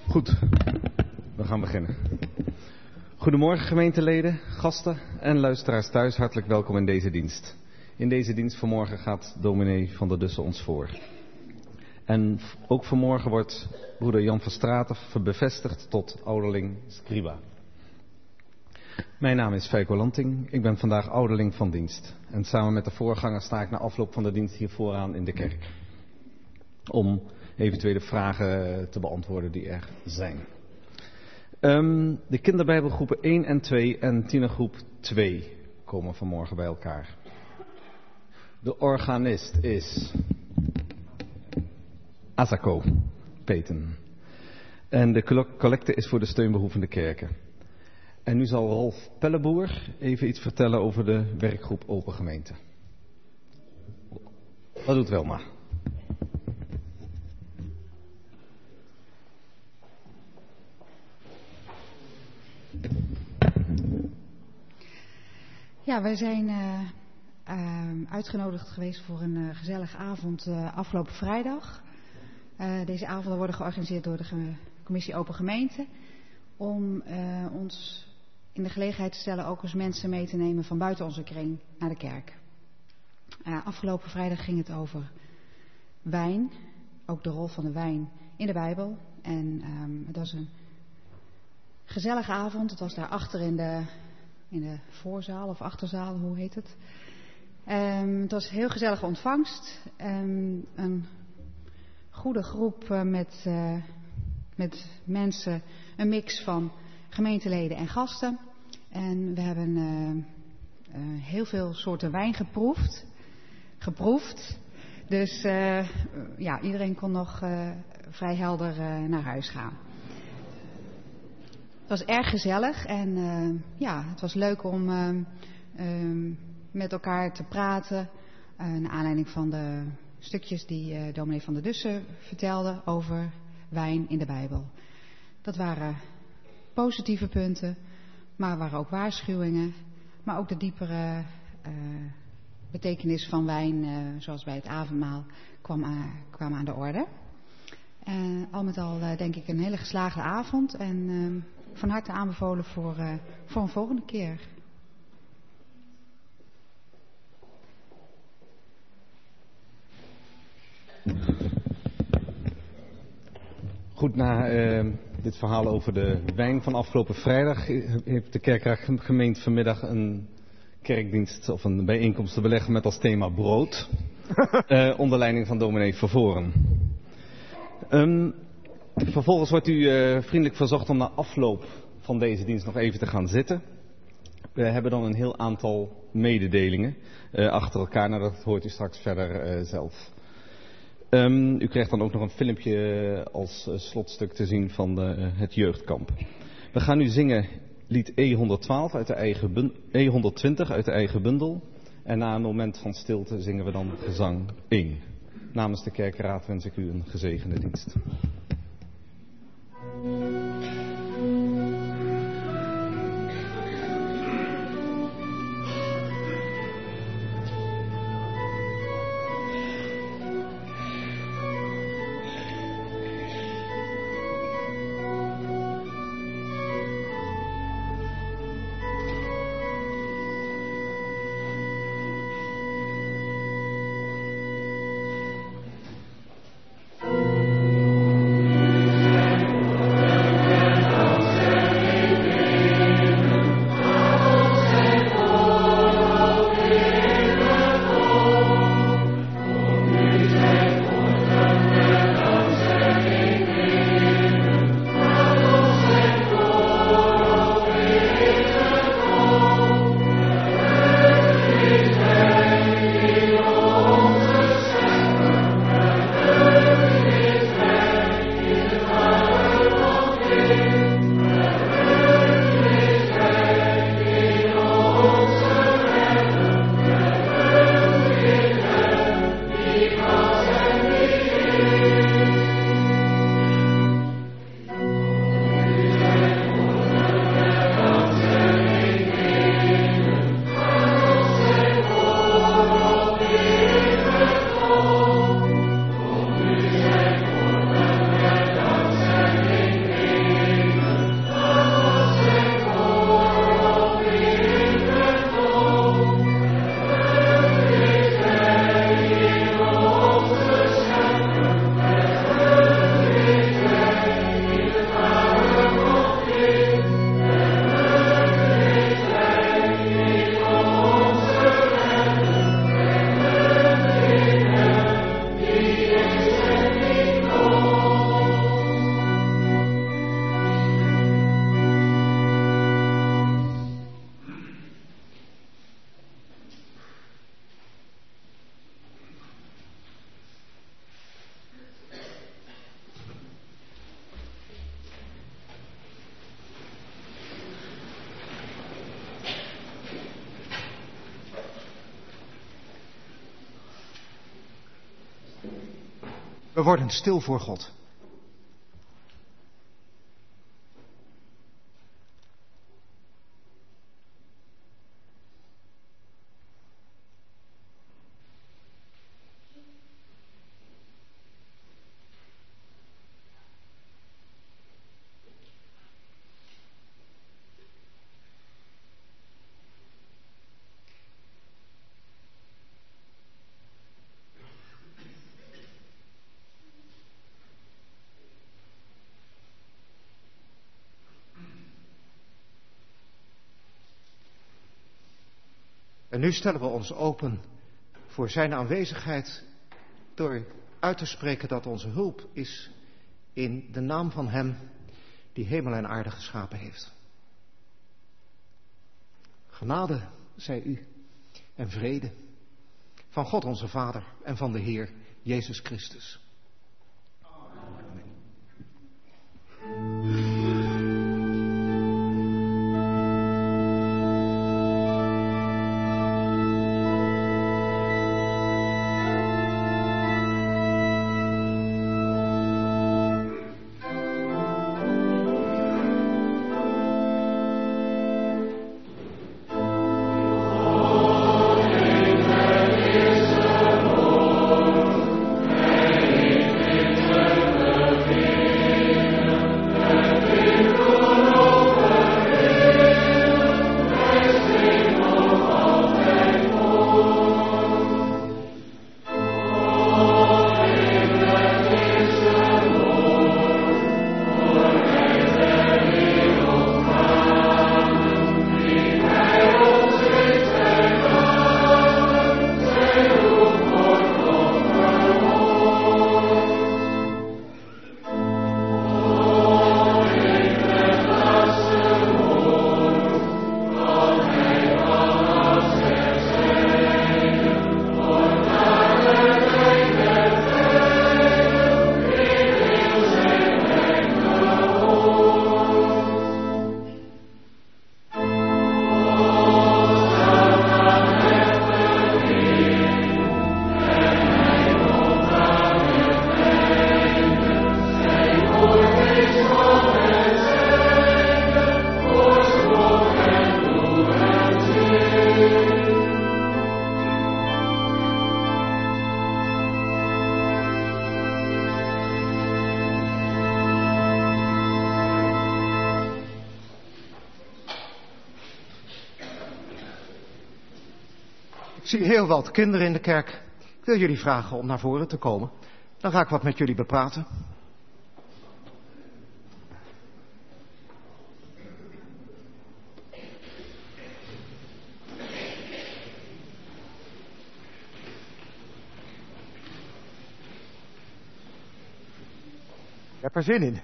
Goed, we gaan beginnen. Goedemorgen gemeenteleden, gasten en luisteraars thuis, hartelijk welkom in deze dienst. In deze dienst vanmorgen gaat dominee Van der Dussen ons voor. En ook vanmorgen wordt broeder Jan van Straten bevestigd tot ouderling scriba. Mijn naam is Feiko Lanting, ik ben vandaag ouderling van dienst. En samen met de voorganger sta ik na afloop van de dienst hier vooraan in de kerk. Om eventuele vragen te beantwoorden die er zijn. De kinderbijbelgroepen 1 en 2 en tienergroep 2 komen vanmorgen bij elkaar. De organist is Asako Peten. En de collecte is voor de steunbehoevende kerken. En nu zal Rolf Pelleboer even iets vertellen over de werkgroep Open Gemeente. Dat doet Welma. Ja, wij zijn uitgenodigd geweest voor een gezellige avond afgelopen vrijdag. Deze avonden worden georganiseerd door de Commissie Open Gemeente. Om ons in de gelegenheid te stellen ook eens mensen mee te nemen van buiten onze kring naar de kerk. Afgelopen vrijdag ging het over wijn. Ook de rol van de wijn in de Bijbel. En het was een gezellige avond. Het was daar achter in de voorzaal of achterzaal, hoe heet het. Het was een heel gezellige ontvangst. Een goede groep met mensen, een mix van gemeenteleden en gasten. En we hebben heel veel soorten wijn geproefd. Dus iedereen kon nog vrij helder naar huis gaan. Het was erg gezellig en het was leuk om met elkaar te praten. Naar aanleiding van de stukjes die dominee Van der Dussen vertelde over wijn in de Bijbel. Dat waren positieve punten, maar waren ook waarschuwingen. Maar ook de diepere betekenis van wijn, zoals bij het avondmaal, kwam aan de orde. Al met al denk ik een hele geslaagde avond en van harte aanbevolen voor een volgende keer. Goed, na dit verhaal over de wijn van afgelopen vrijdag heeft de kerkraad gemeend vanmiddag een kerkdienst of een bijeenkomst te beleggen met als thema brood. Onder leiding van dominee Vervoren. Vervolgens wordt u vriendelijk verzocht om na afloop van deze dienst nog even te gaan zitten. We hebben dan een heel aantal mededelingen achter elkaar. Nou, dat hoort u straks verder zelf. U krijgt dan ook nog een filmpje als slotstuk te zien van het jeugdkamp. We gaan nu zingen lied E112 uit de eigen E120 uit de eigen bundel. En na een moment van stilte zingen we dan gezang 1. Namens de kerkraad wens ik u een gezegende dienst. We worden stil voor God. En nu stellen we ons open voor zijn aanwezigheid door uit te spreken dat onze hulp is in de naam van Hem die hemel en aarde geschapen heeft. Genade zij u en vrede van God onze Vader en van de Heer Jezus Christus. Amen. Ik zie heel wat kinderen in de kerk. Ik wil jullie vragen om naar voren te komen. Dan ga ik wat met jullie bepraten. Ik heb er zin in.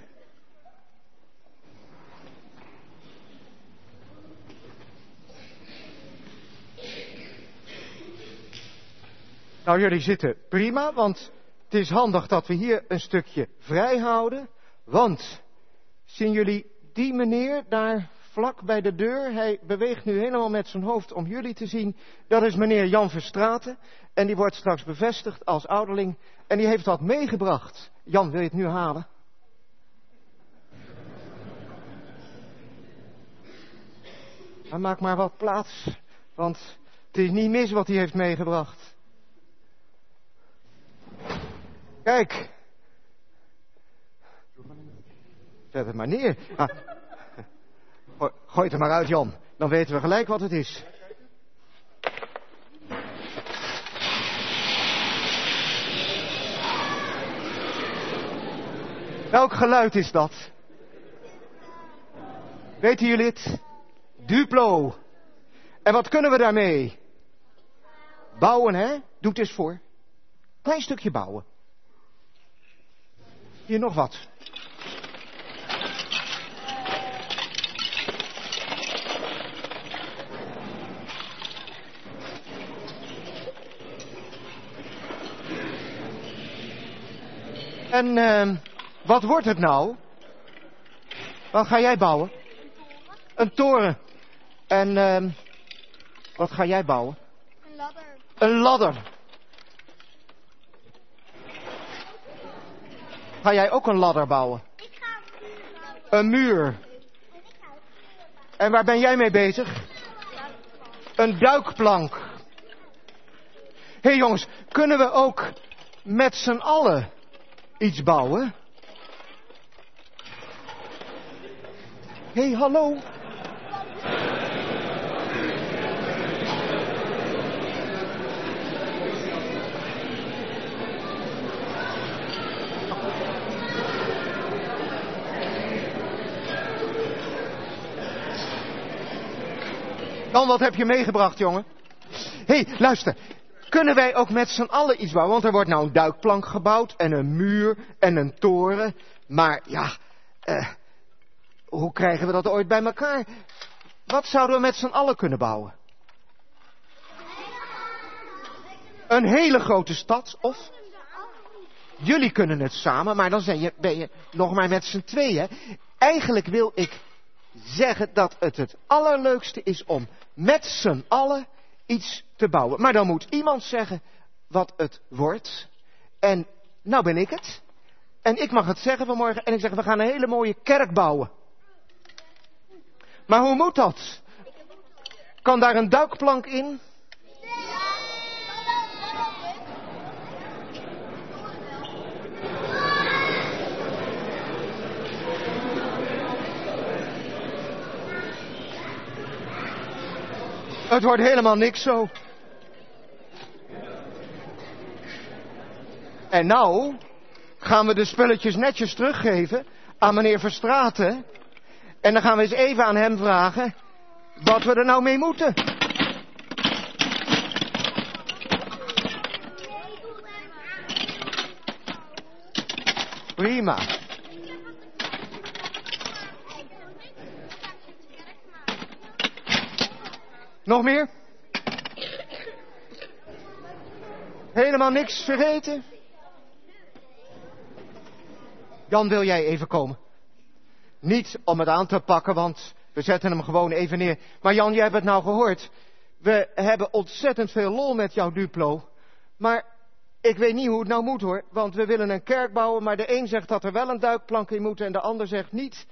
Nou, jullie zitten prima, want het is handig dat we hier een stukje vrij houden. Want, zien jullie die meneer daar vlak bij de deur? Hij beweegt nu helemaal met zijn hoofd om jullie te zien. Dat is meneer Jan Verstraeten en die wordt straks bevestigd als ouderling. En die heeft wat meegebracht. Jan, wil je het nu halen? Dan maak maar wat plaats, want het is niet mis wat hij heeft meegebracht. Kijk. Zet het maar neer. Ah. Gooi het er maar uit, Jan. Dan weten we gelijk wat het is. Welk geluid is dat? Weten jullie het? Duplo. En wat kunnen we daarmee? Bouwen, hè? Doe het eens voor. Klein stukje bouwen. Hier nog wat. En wat wordt het nou? Wat ga jij bouwen? Een toren. En wat ga jij bouwen? Een ladder. Een ladder. Ga jij ook een ladder bouwen? Ik ga een muur bouwen. Een muur. En waar ben jij mee bezig? Een duikplank. Hé jongens, kunnen we ook met z'n allen iets bouwen? Hé, hallo. Dan, wat heb je meegebracht, jongen? Hé, luister. Kunnen wij ook met z'n allen iets bouwen? Want er wordt nou een duikplank gebouwd en een muur en een toren. Maar ja, hoe krijgen we dat ooit bij elkaar? Wat zouden we met z'n allen kunnen bouwen? Een hele grote stad, of? Jullie kunnen het samen, maar dan ben je nog maar met z'n tweeën. Eigenlijk wil ik zeggen dat het allerleukste is om met z'n allen iets te bouwen. Maar dan moet iemand zeggen wat het wordt. En nou ben ik het. En ik mag het zeggen vanmorgen. En ik zeg, we gaan een hele mooie kerk bouwen. Maar hoe moet dat? Kan daar een duikplank in? Het wordt helemaal niks zo. En nou gaan we de spulletjes netjes teruggeven aan meneer Verstraeten. En dan gaan we eens even aan hem vragen wat we er nou mee moeten. Prima. Nog meer? Helemaal niks vergeten? Jan, wil jij even komen? Niet om het aan te pakken, want we zetten hem gewoon even neer. Maar Jan, jij hebt het nou gehoord. We hebben ontzettend veel lol met jouw Duplo. Maar ik weet niet hoe het nou moet, hoor. Want we willen een kerk bouwen, maar de een zegt dat er wel een duikplank in moet en de ander zegt niet.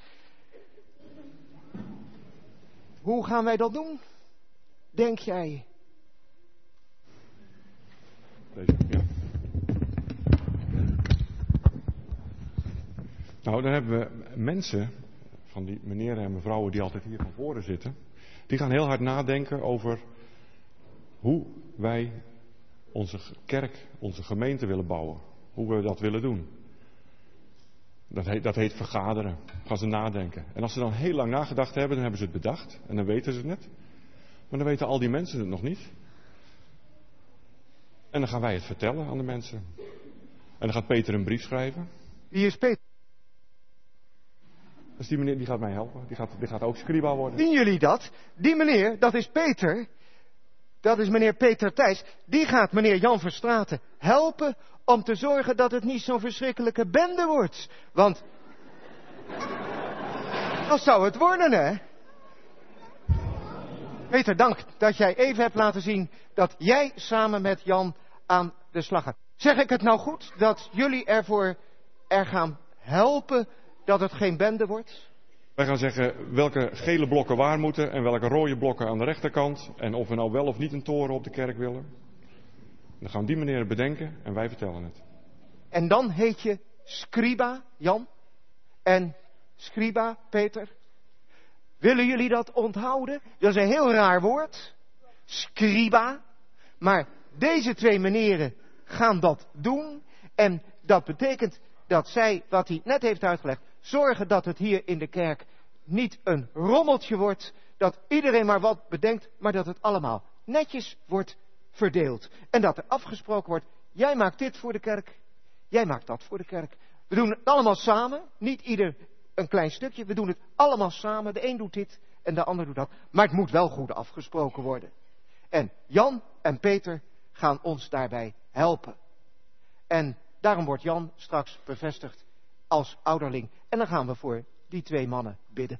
Hoe gaan wij dat doen? Denk jij? Deze, ja. Nou, dan hebben we mensen, van die meneren en mevrouwen die altijd hier van voren zitten, die gaan heel hard nadenken over hoe wij onze kerk, onze gemeente willen bouwen. Hoe we dat willen doen. Dat heet vergaderen. Gaan ze nadenken. En als ze dan heel lang nagedacht hebben, dan hebben ze het bedacht. En dan weten ze het net. Maar dan weten al die mensen het nog niet. En dan gaan wij het vertellen aan de mensen. En dan gaat Peter een brief schrijven. Wie is Peter? Dus die meneer die gaat mij helpen. Die gaat ook scriba worden. Zien jullie dat? Die meneer, dat is Peter. Dat is meneer Peter Thijs. Die gaat meneer Jan Verstraeten helpen om te zorgen dat het niet zo'n verschrikkelijke bende wordt. Want dat zou het worden, hè? Peter, dank dat jij even hebt laten zien dat jij samen met Jan aan de slag gaat. Zeg ik het nou goed dat jullie er gaan helpen dat het geen bende wordt? Wij gaan zeggen welke gele blokken waar moeten en welke rode blokken aan de rechterkant. En of we nou wel of niet een toren op de kerk willen. Dan gaan die meneer bedenken en wij vertellen het. En dan heet je Scriba, Jan. En Scriba, Peter. Willen jullie dat onthouden? Dat is een heel raar woord. Scriba. Maar deze twee meneren gaan dat doen. En dat betekent dat zij, wat hij net heeft uitgelegd, zorgen dat het hier in de kerk niet een rommeltje wordt. Dat iedereen maar wat bedenkt, maar dat het allemaal netjes wordt verdeeld. En dat er afgesproken wordt, jij maakt dit voor de kerk, jij maakt dat voor de kerk. We doen het allemaal samen, niet ieder een klein stukje. We doen het allemaal samen. De een doet dit en de ander doet dat. Maar het moet wel goed afgesproken worden. En Jan en Peter gaan ons daarbij helpen. En daarom wordt Jan straks bevestigd als ouderling. En dan gaan we voor die twee mannen bidden.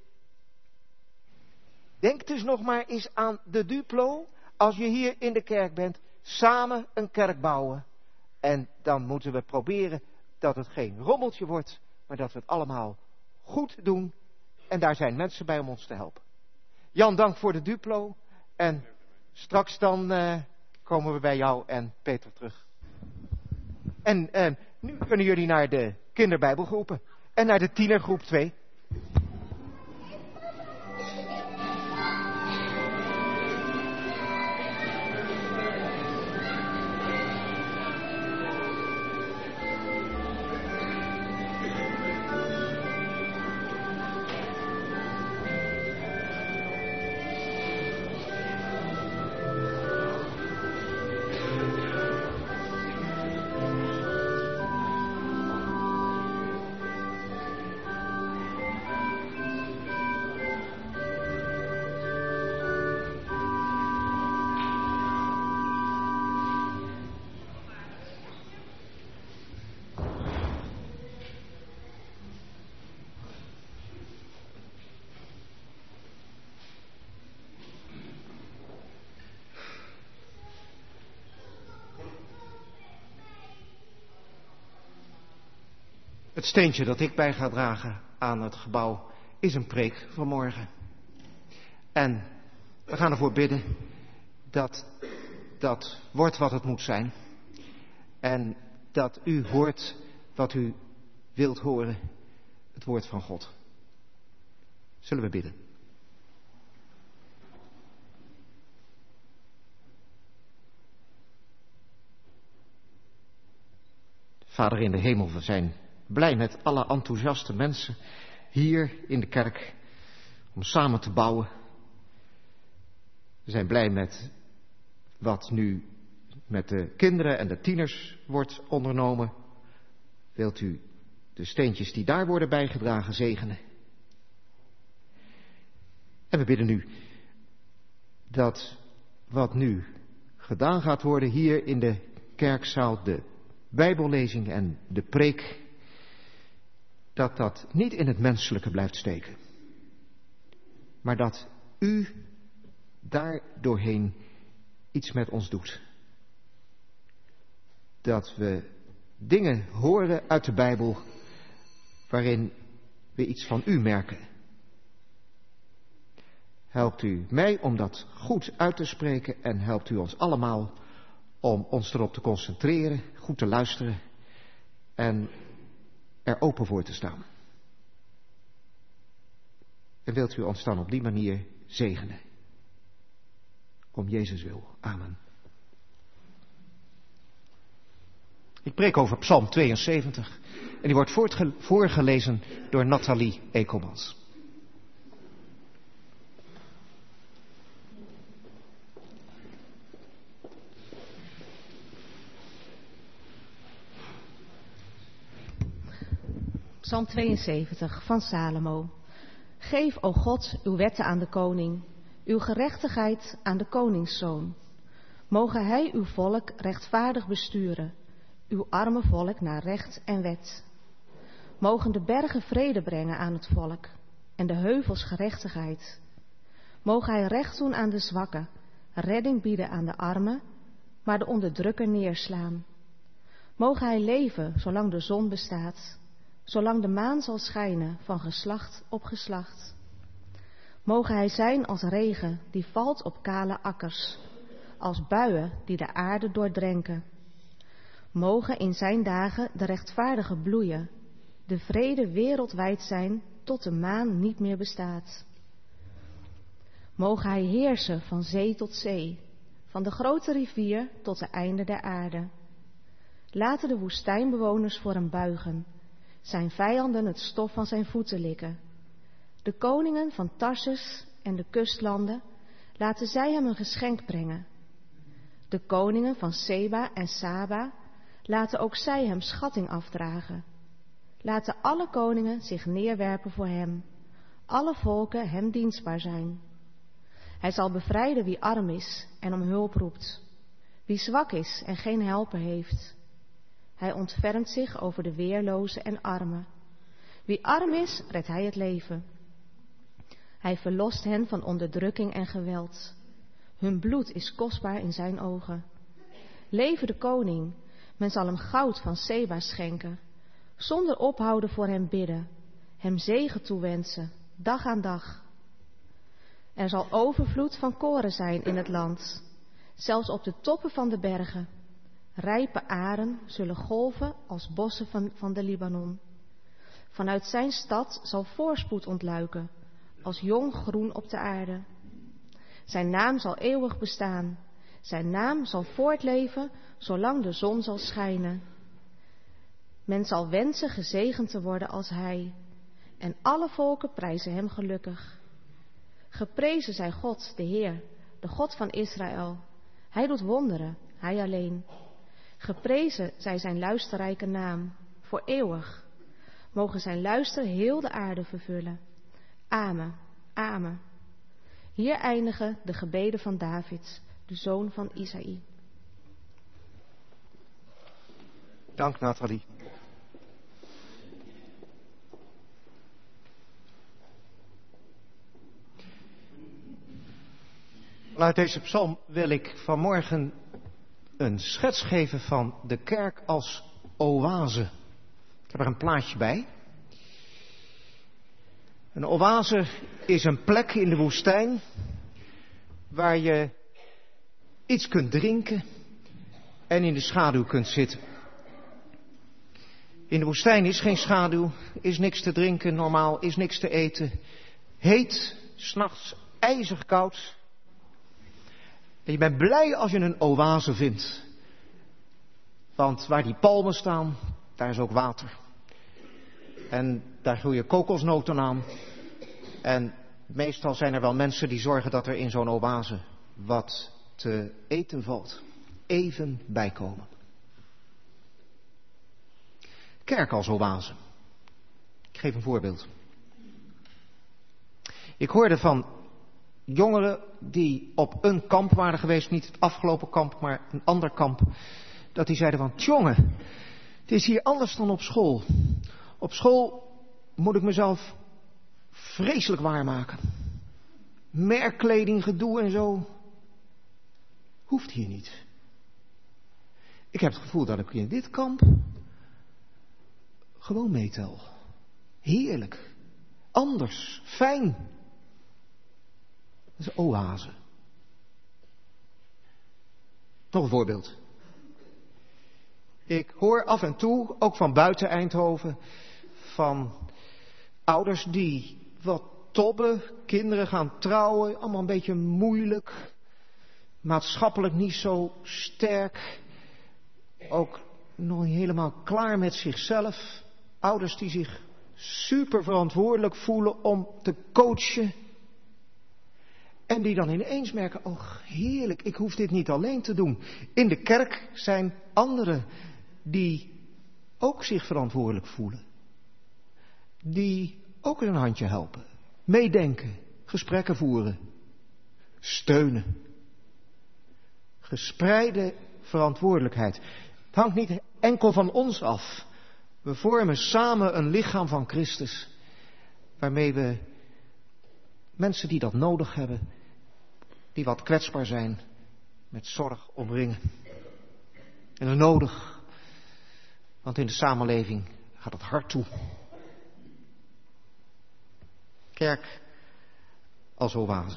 Denk dus nog maar eens aan de Duplo. Als je hier in de kerk bent, samen een kerk bouwen. En dan moeten we proberen dat het geen rommeltje wordt, maar dat we het allemaal goed doen. En daar zijn mensen bij om ons te helpen. Jan, dank voor de Duplo. En straks dan komen we bij jou en Peter terug. En nu kunnen jullie naar de kinderbijbelgroepen. En naar de tienergroep 2. Het steentje dat ik bij ga dragen aan het gebouw is een preek van morgen. En we gaan ervoor bidden dat dat wordt wat het moet zijn. En dat u hoort wat u wilt horen, het woord van God. Zullen we bidden? Vader in de hemel, we zijn blij met alle enthousiaste mensen hier in de kerk om samen te bouwen. We zijn blij met wat nu met de kinderen en de tieners wordt ondernomen. Wilt u de steentjes die daar worden bijgedragen zegenen? En we bidden nu dat wat nu gedaan gaat worden hier in de kerkzaal, de Bijbellezing en de preek, dat dat niet in het menselijke blijft steken. Maar dat u daar doorheen iets met ons doet. Dat we dingen horen uit de Bijbel waarin we iets van u merken. Helpt u mij om dat goed uit te spreken en helpt u ons allemaal om ons erop te concentreren, goed te luisteren en er open voor te staan. En wilt u ons dan op die manier zegenen? Om Jezus wil. Amen. Ik preek over Psalm 72 en die wordt voorgelezen door Nathalie Ekelmans. Psalm 72 van Salomo. Geef, o God, uw wetten aan de koning, uw gerechtigheid aan de koningszoon. Mogen hij uw volk rechtvaardig besturen, uw arme volk naar recht en wet. Mogen de bergen vrede brengen aan het volk en de heuvels gerechtigheid. Mogen hij recht doen aan de zwakken, redding bieden aan de armen, maar de onderdrukker neerslaan. Mogen hij leven zolang de zon bestaat, zolang de maan zal schijnen van geslacht op geslacht. Mogen hij zijn als regen die valt op kale akkers, als buien die de aarde doordrenken. Mogen in zijn dagen de rechtvaardigen bloeien, de vrede wereldwijd zijn tot de maan niet meer bestaat. Mogen hij heersen van zee tot zee, van de grote rivier tot de einde der aarde. Laten de woestijnbewoners voor hem buigen, zijn vijanden het stof van zijn voeten likken. De koningen van Tarsus en de kustlanden, laten zij hem een geschenk brengen. De koningen van Seba en Saba, laten ook zij hem schatting afdragen. Laten alle koningen zich neerwerpen voor hem, alle volken hem dienstbaar zijn. Hij zal bevrijden wie arm is en om hulp roept, wie zwak is en geen helper heeft. Hij ontfermt zich over de weerlozen en armen. Wie arm is, redt hij het leven. Hij verlost hen van onderdrukking en geweld. Hun bloed is kostbaar in zijn ogen. Leve de koning, men zal hem goud van Seba schenken, zonder ophouden voor hem bidden, hem zegen toewensen, dag aan dag. Er zal overvloed van koren zijn in het land, zelfs op de toppen van de bergen. Rijpe aren zullen golven als bossen van de Libanon. Vanuit zijn stad zal voorspoed ontluiken, als jong groen op de aarde. Zijn naam zal eeuwig bestaan. Zijn naam zal voortleven, zolang de zon zal schijnen. Men zal wensen gezegend te worden als hij. En alle volken prijzen hem gelukkig. Geprezen zij God, de Heer, de God van Israël. Hij doet wonderen, hij alleen. Geprezen zij zijn luisterrijke naam, voor eeuwig. Mogen zijn luister heel de aarde vervullen. Amen, amen. Hier eindigen de gebeden van David, de zoon van Isaïe. Dank, Nathalie. Vanuit deze psalm wil ik vanmorgen een schets geven van de kerk als oase. Ik heb er een plaatje bij. Een oase is een plek in de woestijn waar je iets kunt drinken en in de schaduw kunt zitten. In de woestijn is geen schaduw, is niks te drinken, normaal is niks te eten. Heet, 's nachts ijzig koud. En je bent blij als je een oase vindt. Want waar die palmen staan, daar is ook water. En daar groeien kokosnoten aan. En meestal zijn er wel mensen die zorgen dat er in zo'n oase wat te eten valt. Even bijkomen. Kerk als oase. Ik geef een voorbeeld. Ik hoorde van jongeren die op een kamp waren geweest, niet het afgelopen kamp, maar een ander kamp, dat die zeiden van, jongen, het is hier anders dan op school. Op school moet ik mezelf vreselijk waarmaken. Merkkleding, gedoe en zo. Hoeft hier niet. Ik heb het gevoel dat ik in dit kamp gewoon meetel. Heerlijk. Anders. Fijn. Dat is een oase. Nog een voorbeeld. Ik hoor af en toe, ook van buiten Eindhoven, van ouders die wat tobben, kinderen gaan trouwen, allemaal een beetje moeilijk, maatschappelijk niet zo sterk, ook nog niet helemaal klaar met zichzelf. Ouders die zich super verantwoordelijk voelen om te coachen. En die dan ineens merken, oh heerlijk, ik hoef dit niet alleen te doen. In de kerk zijn anderen die ook zich verantwoordelijk voelen. Die ook een handje helpen. Meedenken, gesprekken voeren, steunen. Gespreide verantwoordelijkheid. Het hangt niet enkel van ons af. We vormen samen een lichaam van Christus. Waarmee we mensen die dat nodig hebben, die wat kwetsbaar zijn, met zorg omringen. En dat is nodig, want in de samenleving gaat het hard toe. Kerk als oase.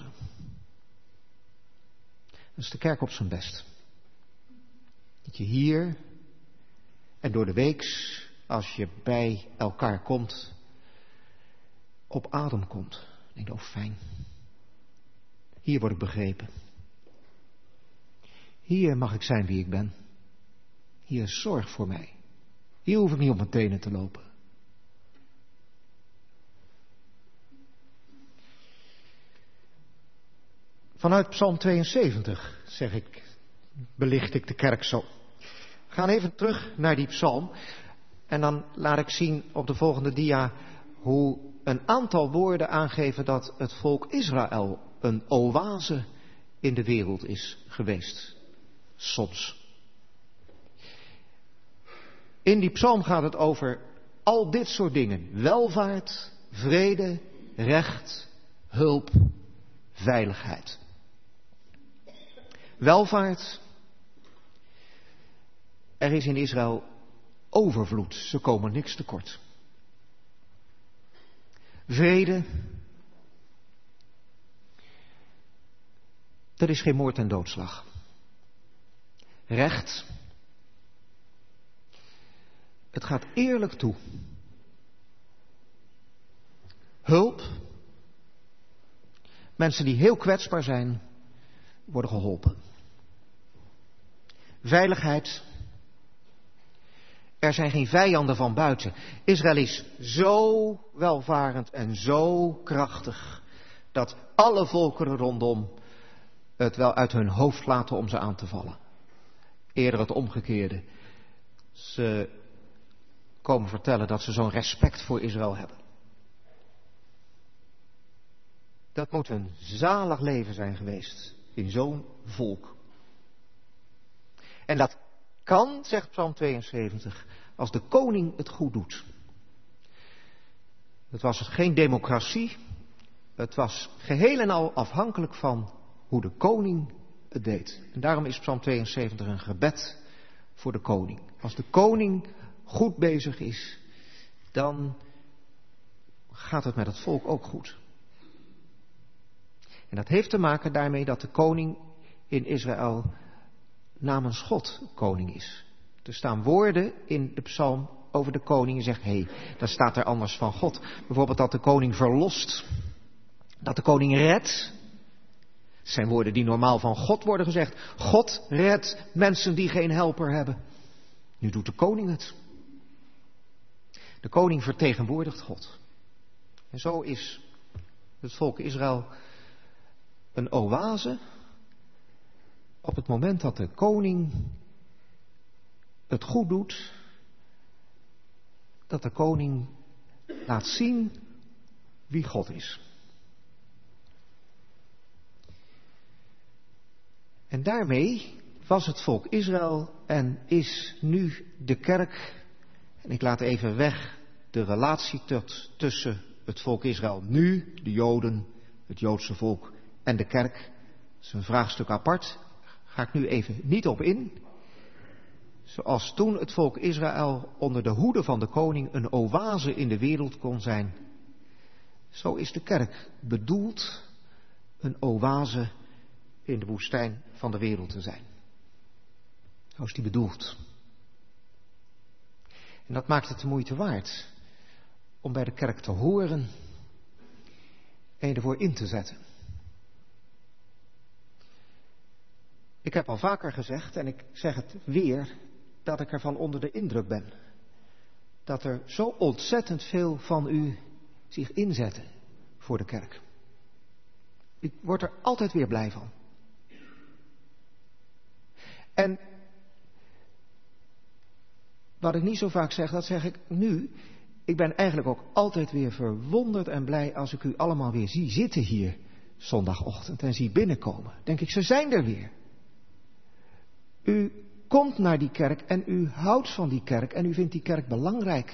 Dat is de kerk op zijn best. Dat je hier en door de weeks, als je bij elkaar komt, op adem komt. Ik denk, oh fijn. Hier word ik begrepen. Hier mag ik zijn wie ik ben. Hier is zorg voor mij. Hier hoef ik niet op mijn tenen te lopen. Vanuit Psalm 72, zeg ik, belicht ik de kerk zo. We gaan even terug naar die psalm. En dan laat ik zien op de volgende dia hoe een aantal woorden aangeven dat het volk Israël een oase in de wereld is geweest. Soms. In die psalm gaat het over al dit soort dingen. Welvaart, vrede, recht, hulp, veiligheid. Welvaart. Er is in Israël overvloed. Ze komen niks tekort. Vrede. Dat is geen moord en doodslag. Recht. Het gaat eerlijk toe. Hulp. Mensen die heel kwetsbaar zijn, worden geholpen. Veiligheid. Er zijn geen vijanden van buiten. Israël is zo welvarend en zo krachtig dat alle volkeren rondom het wel uit hun hoofd laten om ze aan te vallen. Eerder het omgekeerde. Ze komen vertellen dat ze zo'n respect voor Israël hebben. Dat moet een zalig leven zijn geweest in zo'n volk. En dat kan, zegt Psalm 72, als de koning het goed doet. Het was geen democratie. Het was geheel en al afhankelijk van hoe de koning het deed. En daarom is Psalm 72 een gebed voor de koning. Als de koning goed bezig is, dan gaat het met het volk ook goed. En dat heeft te maken daarmee dat de koning in Israël namens God koning is. Er staan woorden in de psalm over de koning en zegt, dat staat er anders van God. Bijvoorbeeld dat de koning verlost, dat de koning redt. Het zijn woorden die normaal van God worden gezegd. God redt mensen die geen helper hebben. Nu doet de koning het. De koning vertegenwoordigt God. En zo is het volk Israël een oase op het moment dat de koning het goed doet, dat de koning laat zien wie God is. En daarmee was het volk Israël en is nu de kerk, en ik laat even weg de relatie tussen het volk Israël nu, de Joden, het Joodse volk en de kerk. Dat is een vraagstuk apart, ga ik nu even niet op in. Zoals toen het volk Israël onder de hoede van de koning een oase in de wereld kon zijn, zo is de kerk bedoeld een oase in de woestijn van de wereld te zijn. Zo is die bedoeld. En dat maakt het de moeite waard om bij de kerk te horen en je ervoor in te zetten. Ik heb al vaker gezegd, en ik zeg het weer, dat ik ervan onder de indruk ben. Dat er zo ontzettend veel van u zich inzetten voor de kerk. Ik word er altijd weer blij van. En wat ik niet zo vaak zeg, dat zeg ik nu. Ik ben eigenlijk ook altijd weer verwonderd en blij als ik u allemaal weer zie zitten hier zondagochtend en zie binnenkomen. Denk ik, ze zijn er weer. U komt naar die kerk en u houdt van die kerk en u vindt die kerk belangrijk.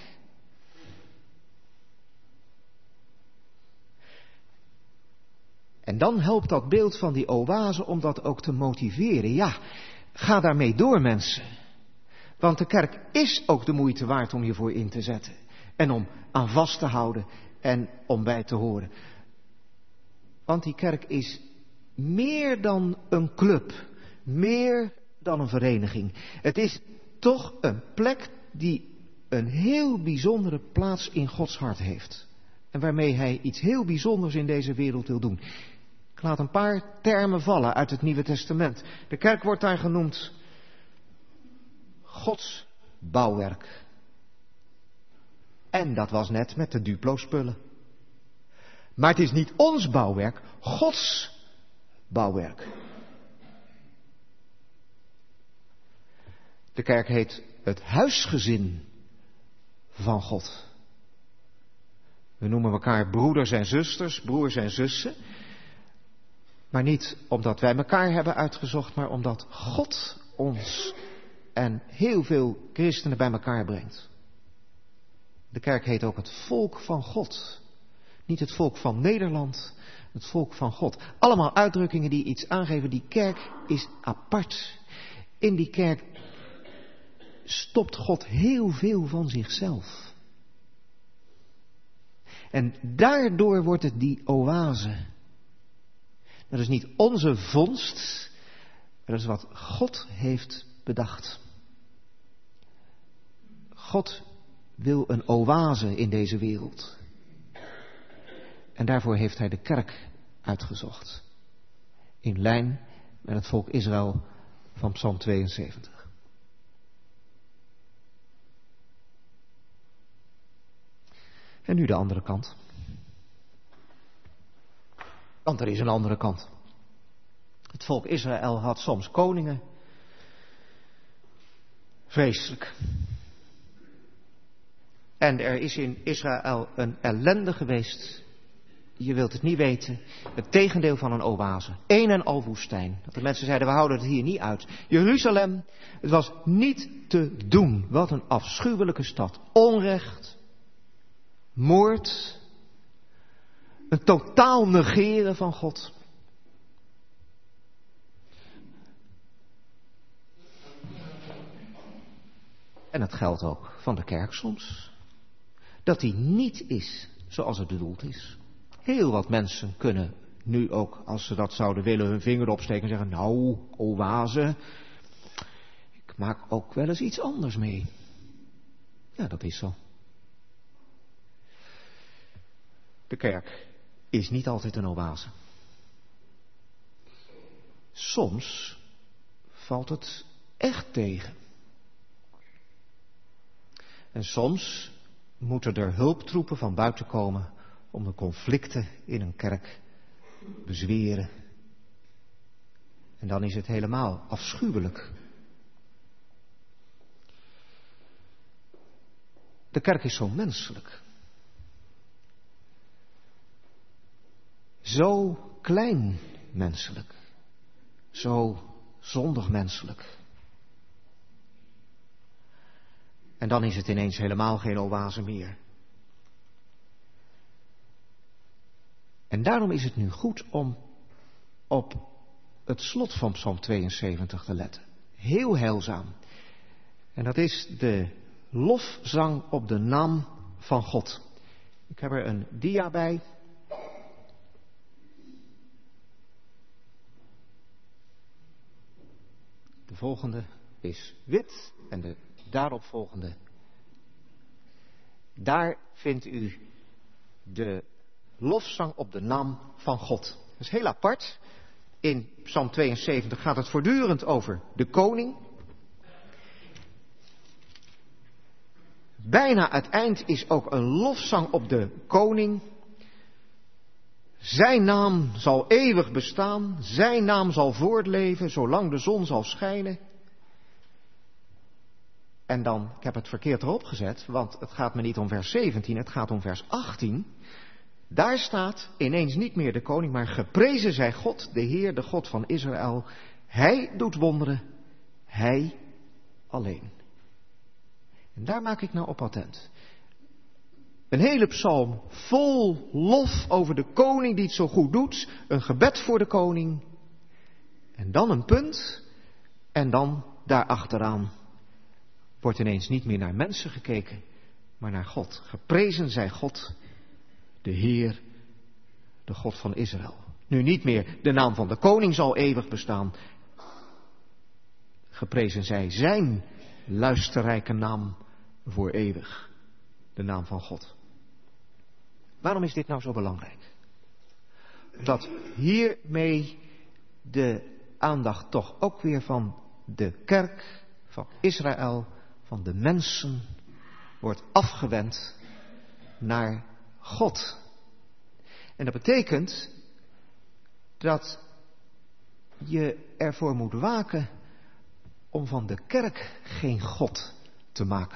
En dan helpt dat beeld van die oase om dat ook te motiveren. Ja, ga daarmee door, mensen. Want de kerk is ook de moeite waard om hiervoor in te zetten. En om aan vast te houden en om bij te horen. Want die kerk is meer dan een club. Meer dan een vereniging. Het is toch een plek die een heel bijzondere plaats in Gods hart heeft. En waarmee hij iets heel bijzonders in deze wereld wil doen. Ik laat een paar termen vallen uit het Nieuwe Testament. De kerk wordt daar genoemd Gods bouwwerk. En dat was net met de Duplo-spullen. Maar het is niet ons bouwwerk, Gods bouwwerk. De kerk heet het huisgezin van God. We noemen elkaar broeders en zusters, broers en zussen. Maar niet omdat wij elkaar hebben uitgezocht, maar omdat God ons en heel veel christenen bij elkaar brengt. De kerk heet ook het volk van God. Niet het volk van Nederland, het volk van God. Allemaal uitdrukkingen die iets aangeven. Die kerk is apart. In die kerk stopt God heel veel van zichzelf. En daardoor wordt het die oase. Dat is niet onze vondst, dat is wat God heeft bedacht. God wil een oase in deze wereld. En daarvoor heeft hij de kerk uitgezocht. In lijn met het volk Israël van Psalm 72. En nu de andere kant. Want er is een andere kant. Het volk Israël had soms koningen. Vreselijk. En er is in Israël een ellende geweest. Je wilt het niet weten. Het tegendeel van een oase. Een en al woestijn. Dat de mensen zeiden, we houden het hier niet uit. Jeruzalem, het was niet te doen. Wat een afschuwelijke stad. Onrecht. Moord. Een totaal negeren van God. En dat geldt ook van de kerk soms. Dat die niet is zoals het bedoeld is. Heel wat mensen kunnen nu ook, als ze dat zouden willen, hun vinger opsteken en zeggen, nou, oase, ik maak ook wel eens iets anders mee. Ja, dat is zo. De kerk is niet altijd een oase. Soms valt het echt tegen. En soms moeten er hulptroepen van buiten komen om de conflicten in een kerk bezweren. En dan is het helemaal afschuwelijk. De kerk is zo menselijk. Zo klein menselijk. Zo zondig menselijk. En dan is het ineens helemaal geen oase meer. En daarom is het nu goed om op het slot van Psalm 72 te letten. Heel heilzaam. En dat is de lofzang op de naam van God. Ik heb er een dia bij. De volgende is wit en de daaropvolgende. Daar vindt u de lofzang op de naam van God. Dat is heel apart. In Psalm 72 gaat het voortdurend over de koning. Bijna het eind is ook een lofzang op de koning. Zijn naam zal eeuwig bestaan. Zijn naam zal voortleven zolang de zon zal schijnen. En dan, ik heb het verkeerd erop gezet, want het gaat me niet om vers 17, het gaat om vers 18. Daar staat ineens niet meer de koning, maar geprezen zij God, de Heer, de God van Israël. Hij doet wonderen, hij alleen. En daar maak ik nou op attent. Een hele psalm vol lof over de koning die het zo goed doet. Een gebed voor de koning. En dan een punt. En dan daarachteraan wordt ineens niet meer naar mensen gekeken, maar naar God. Geprezen zij God, de Heer, de God van Israël. Nu niet meer de naam van de koning zal eeuwig bestaan. Geprezen zij zijn luisterrijke naam voor eeuwig. De naam van God. Waarom is dit nou zo belangrijk? Dat hiermee de aandacht toch ook weer van de kerk, van Israël, van de mensen wordt afgewend naar God. En dat betekent dat je ervoor moet waken om van de kerk geen God te maken.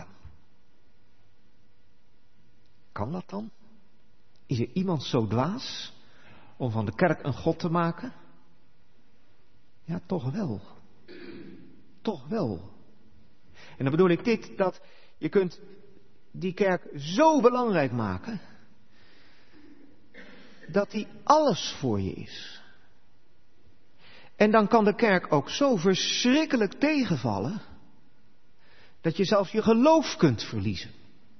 Kan dat dan? Is er iemand zo dwaas om van de kerk een God te maken? Ja, toch wel. Toch wel. En dan bedoel ik dit, dat je kunt die kerk zo belangrijk maken, dat die alles voor je is. En dan kan de kerk ook zo verschrikkelijk tegenvallen, Dat je zelfs je geloof kunt verliezen.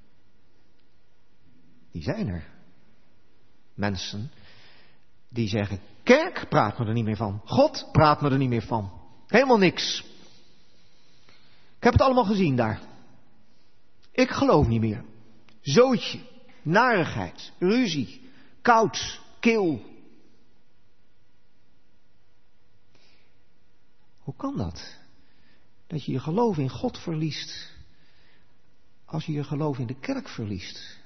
Die zijn er. Mensen die zeggen, kerk, praat me er niet meer van. God, praat me er niet meer van. Helemaal niks. Ik heb het allemaal gezien daar. Ik geloof niet meer. Zootje, narigheid, ruzie, koud, kil. Hoe kan dat? Dat je je geloof in God verliest als je je geloof in de kerk verliest.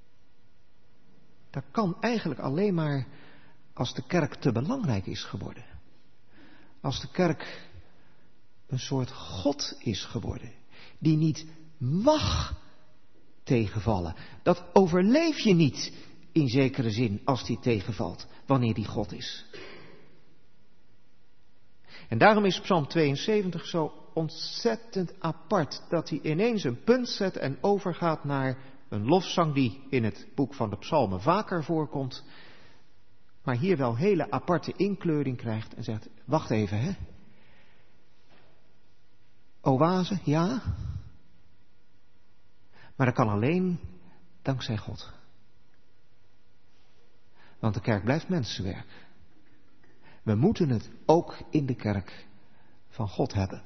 Dat kan eigenlijk alleen maar als de kerk te belangrijk is geworden. Als de kerk een soort God is geworden, die niet mag tegenvallen. Dat overleef je niet in zekere zin als die tegenvalt, wanneer die God is. En daarom is Psalm 72 zo ontzettend apart, dat hij ineens een punt zet en overgaat naar een lofzang die in het boek van de Psalmen vaker voorkomt, maar hier wel hele aparte inkleuring krijgt en zegt, wacht even hè. Oase, ja. Maar dat kan alleen dankzij God. Want de kerk blijft mensenwerk. We moeten het ook in de kerk van God hebben.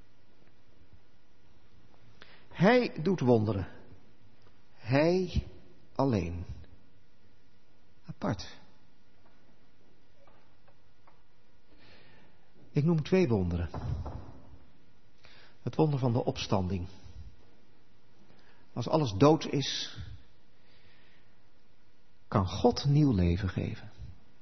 Hij doet wonderen. Hij alleen. Apart. Ik noem 2 wonderen. Het wonder van de opstanding. Als alles dood is, kan God nieuw leven geven.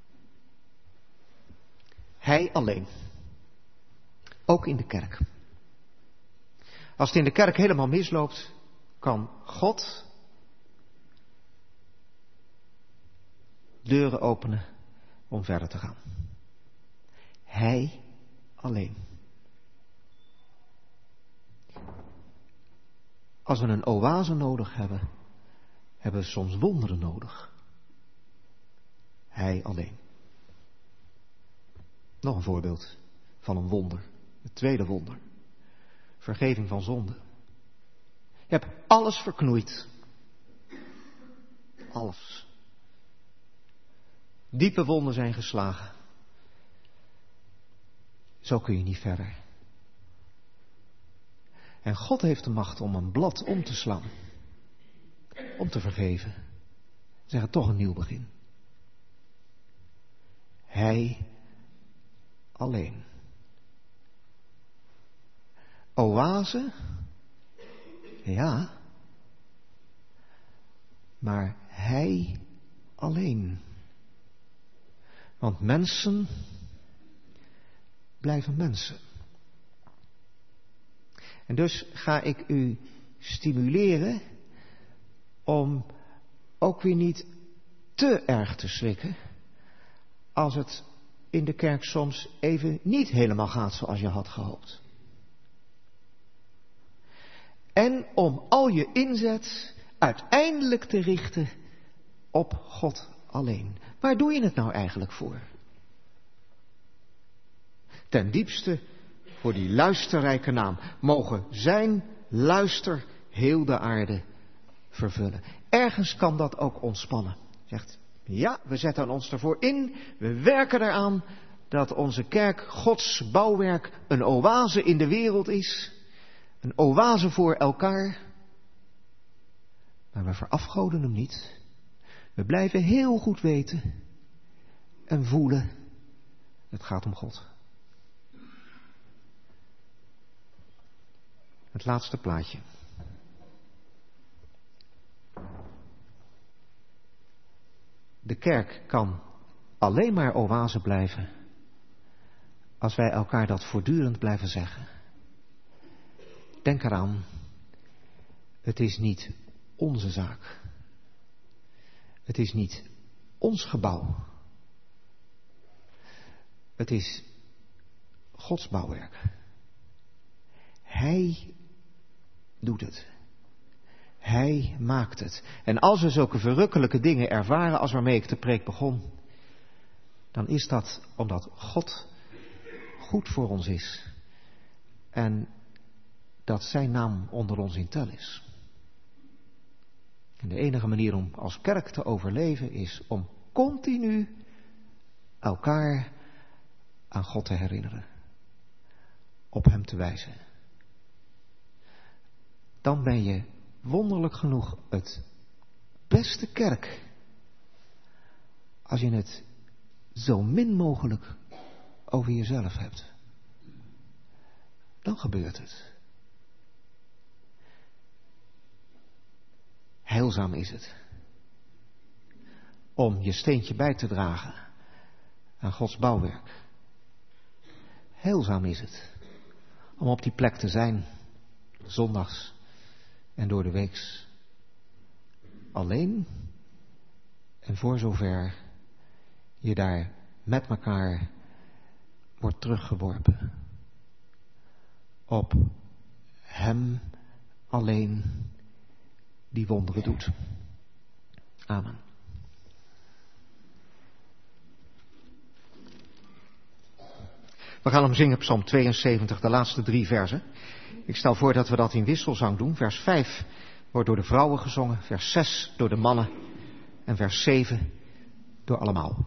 Hij alleen. Ook in de kerk. Als het in de kerk helemaal misloopt, kan God deuren openen om verder te gaan. Hij alleen. Als we een oase nodig hebben, hebben we soms wonderen nodig. Hij alleen. Nog een voorbeeld van een wonder. Het tweede wonder. Vergeving van zonde. Je hebt alles verknoeid. Alles. Diepe wonden zijn geslagen. Zo kun je niet verder. En God heeft de macht om een blad om te slaan. Om te vergeven. Zeggen toch een nieuw begin. Hij alleen. Oase? Ja. Maar hij alleen. Want mensen blijven mensen. En dus ga ik u stimuleren om ook weer niet te erg te schrikken als het in de kerk soms even niet helemaal gaat zoals je had gehoopt. En om al je inzet uiteindelijk te richten op God alleen. Waar doe je het nou eigenlijk voor? Ten diepste voor die luisterrijke naam. Mogen zijn luister heel de aarde vervullen. Ergens kan dat ook ontspannen. Zegt, ja, we zetten ons ervoor in. We werken eraan dat onze kerk, Gods bouwwerk, een oase in de wereld is. Een oase voor elkaar. Maar we verafgoden hem niet. We blijven heel goed weten en voelen. Het gaat om God. Het laatste plaatje. De kerk kan alleen maar oase blijven als wij elkaar dat voortdurend blijven zeggen. Denk eraan, het is niet onze zaak. Het is niet ons gebouw. Het is Gods bouwwerk. Hij doet het. Hij maakt het. En als we zulke verrukkelijke dingen ervaren als waarmee ik de preek begon, dan is dat omdat God goed voor ons is. En dat zijn naam onder ons in tel is. En de enige manier om als kerk te overleven is om continu elkaar aan God te herinneren. Op hem te wijzen. Dan ben je wonderlijk genoeg het beste kerk. Als je het zo min mogelijk over jezelf hebt. Dan gebeurt het. Heilzaam is het. Om je steentje bij te dragen aan Gods bouwwerk. Heilzaam is het. Om op die plek te zijn. Zondags en door de weeks. Alleen en voor zover je daar met elkaar wordt teruggeworpen. Op hem alleen die wonderen doet. Amen. We gaan hem zingen, Psalm 72, de laatste 3 versen. Ik stel voor dat we dat in wisselzang doen. Vers 5 wordt door de vrouwen gezongen, vers 6 door de mannen en vers 7 door allemaal.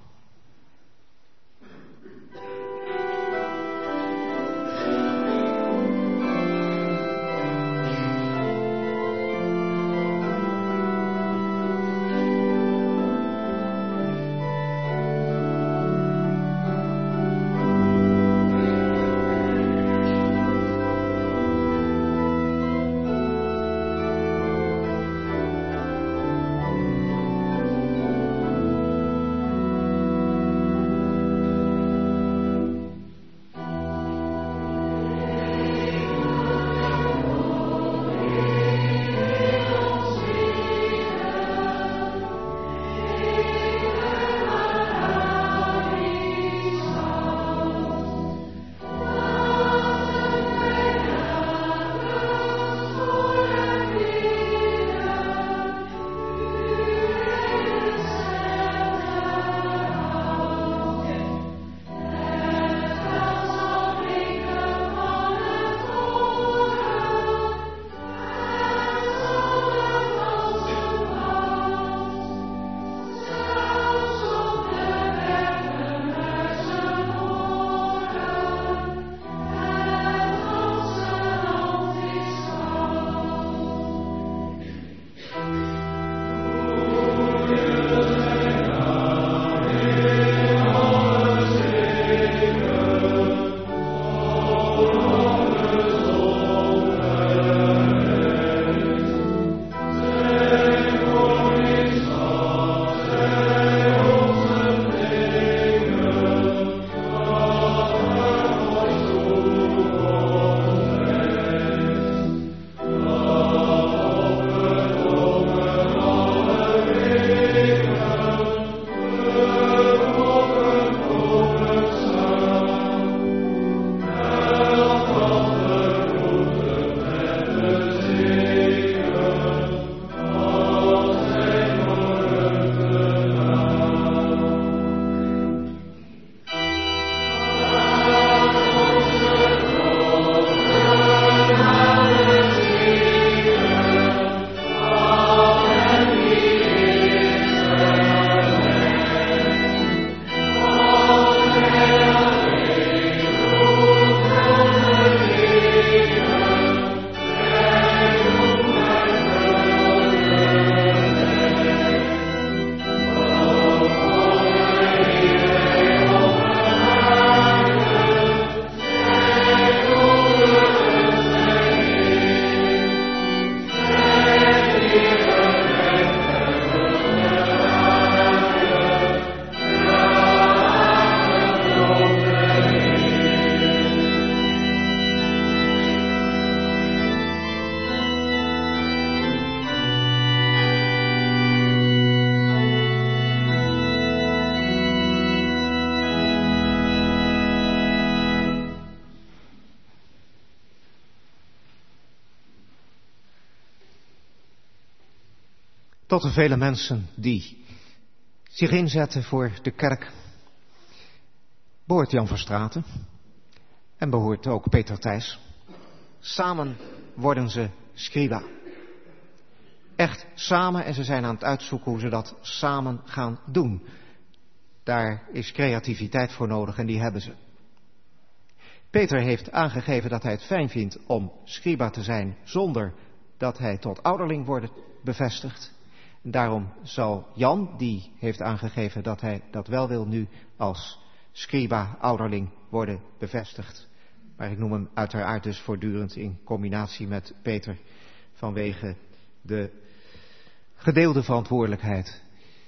Tot de vele mensen die zich inzetten voor de kerk behoort Jan Verstraeten en behoort ook Peter Thijs. Samen worden ze scriba. Echt samen, en ze zijn aan het uitzoeken hoe ze dat samen gaan doen. Daar is creativiteit voor nodig en die hebben ze. Peter heeft aangegeven dat hij het fijn vindt om scriba te zijn zonder dat hij tot ouderling wordt bevestigd. En daarom zal Jan, die heeft aangegeven dat hij dat wel wil, nu als scriba ouderling worden bevestigd. Maar ik noem hem uiteraard dus voortdurend in combinatie met Peter vanwege de gedeelde verantwoordelijkheid.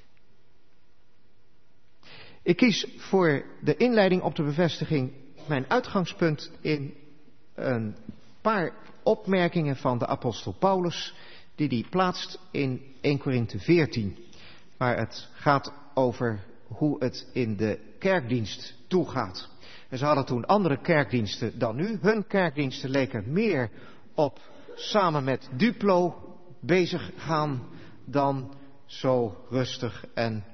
Ik kies voor de inleiding op de bevestiging mijn uitgangspunt in een paar opmerkingen van de apostel Paulus, die hij plaatst in 1 Korinthe 14. Waar het gaat over hoe het in de kerkdienst toegaat. En ze hadden toen andere kerkdiensten dan nu. Hun kerkdiensten leken meer op samen met Duplo bezig gaan dan zo rustig en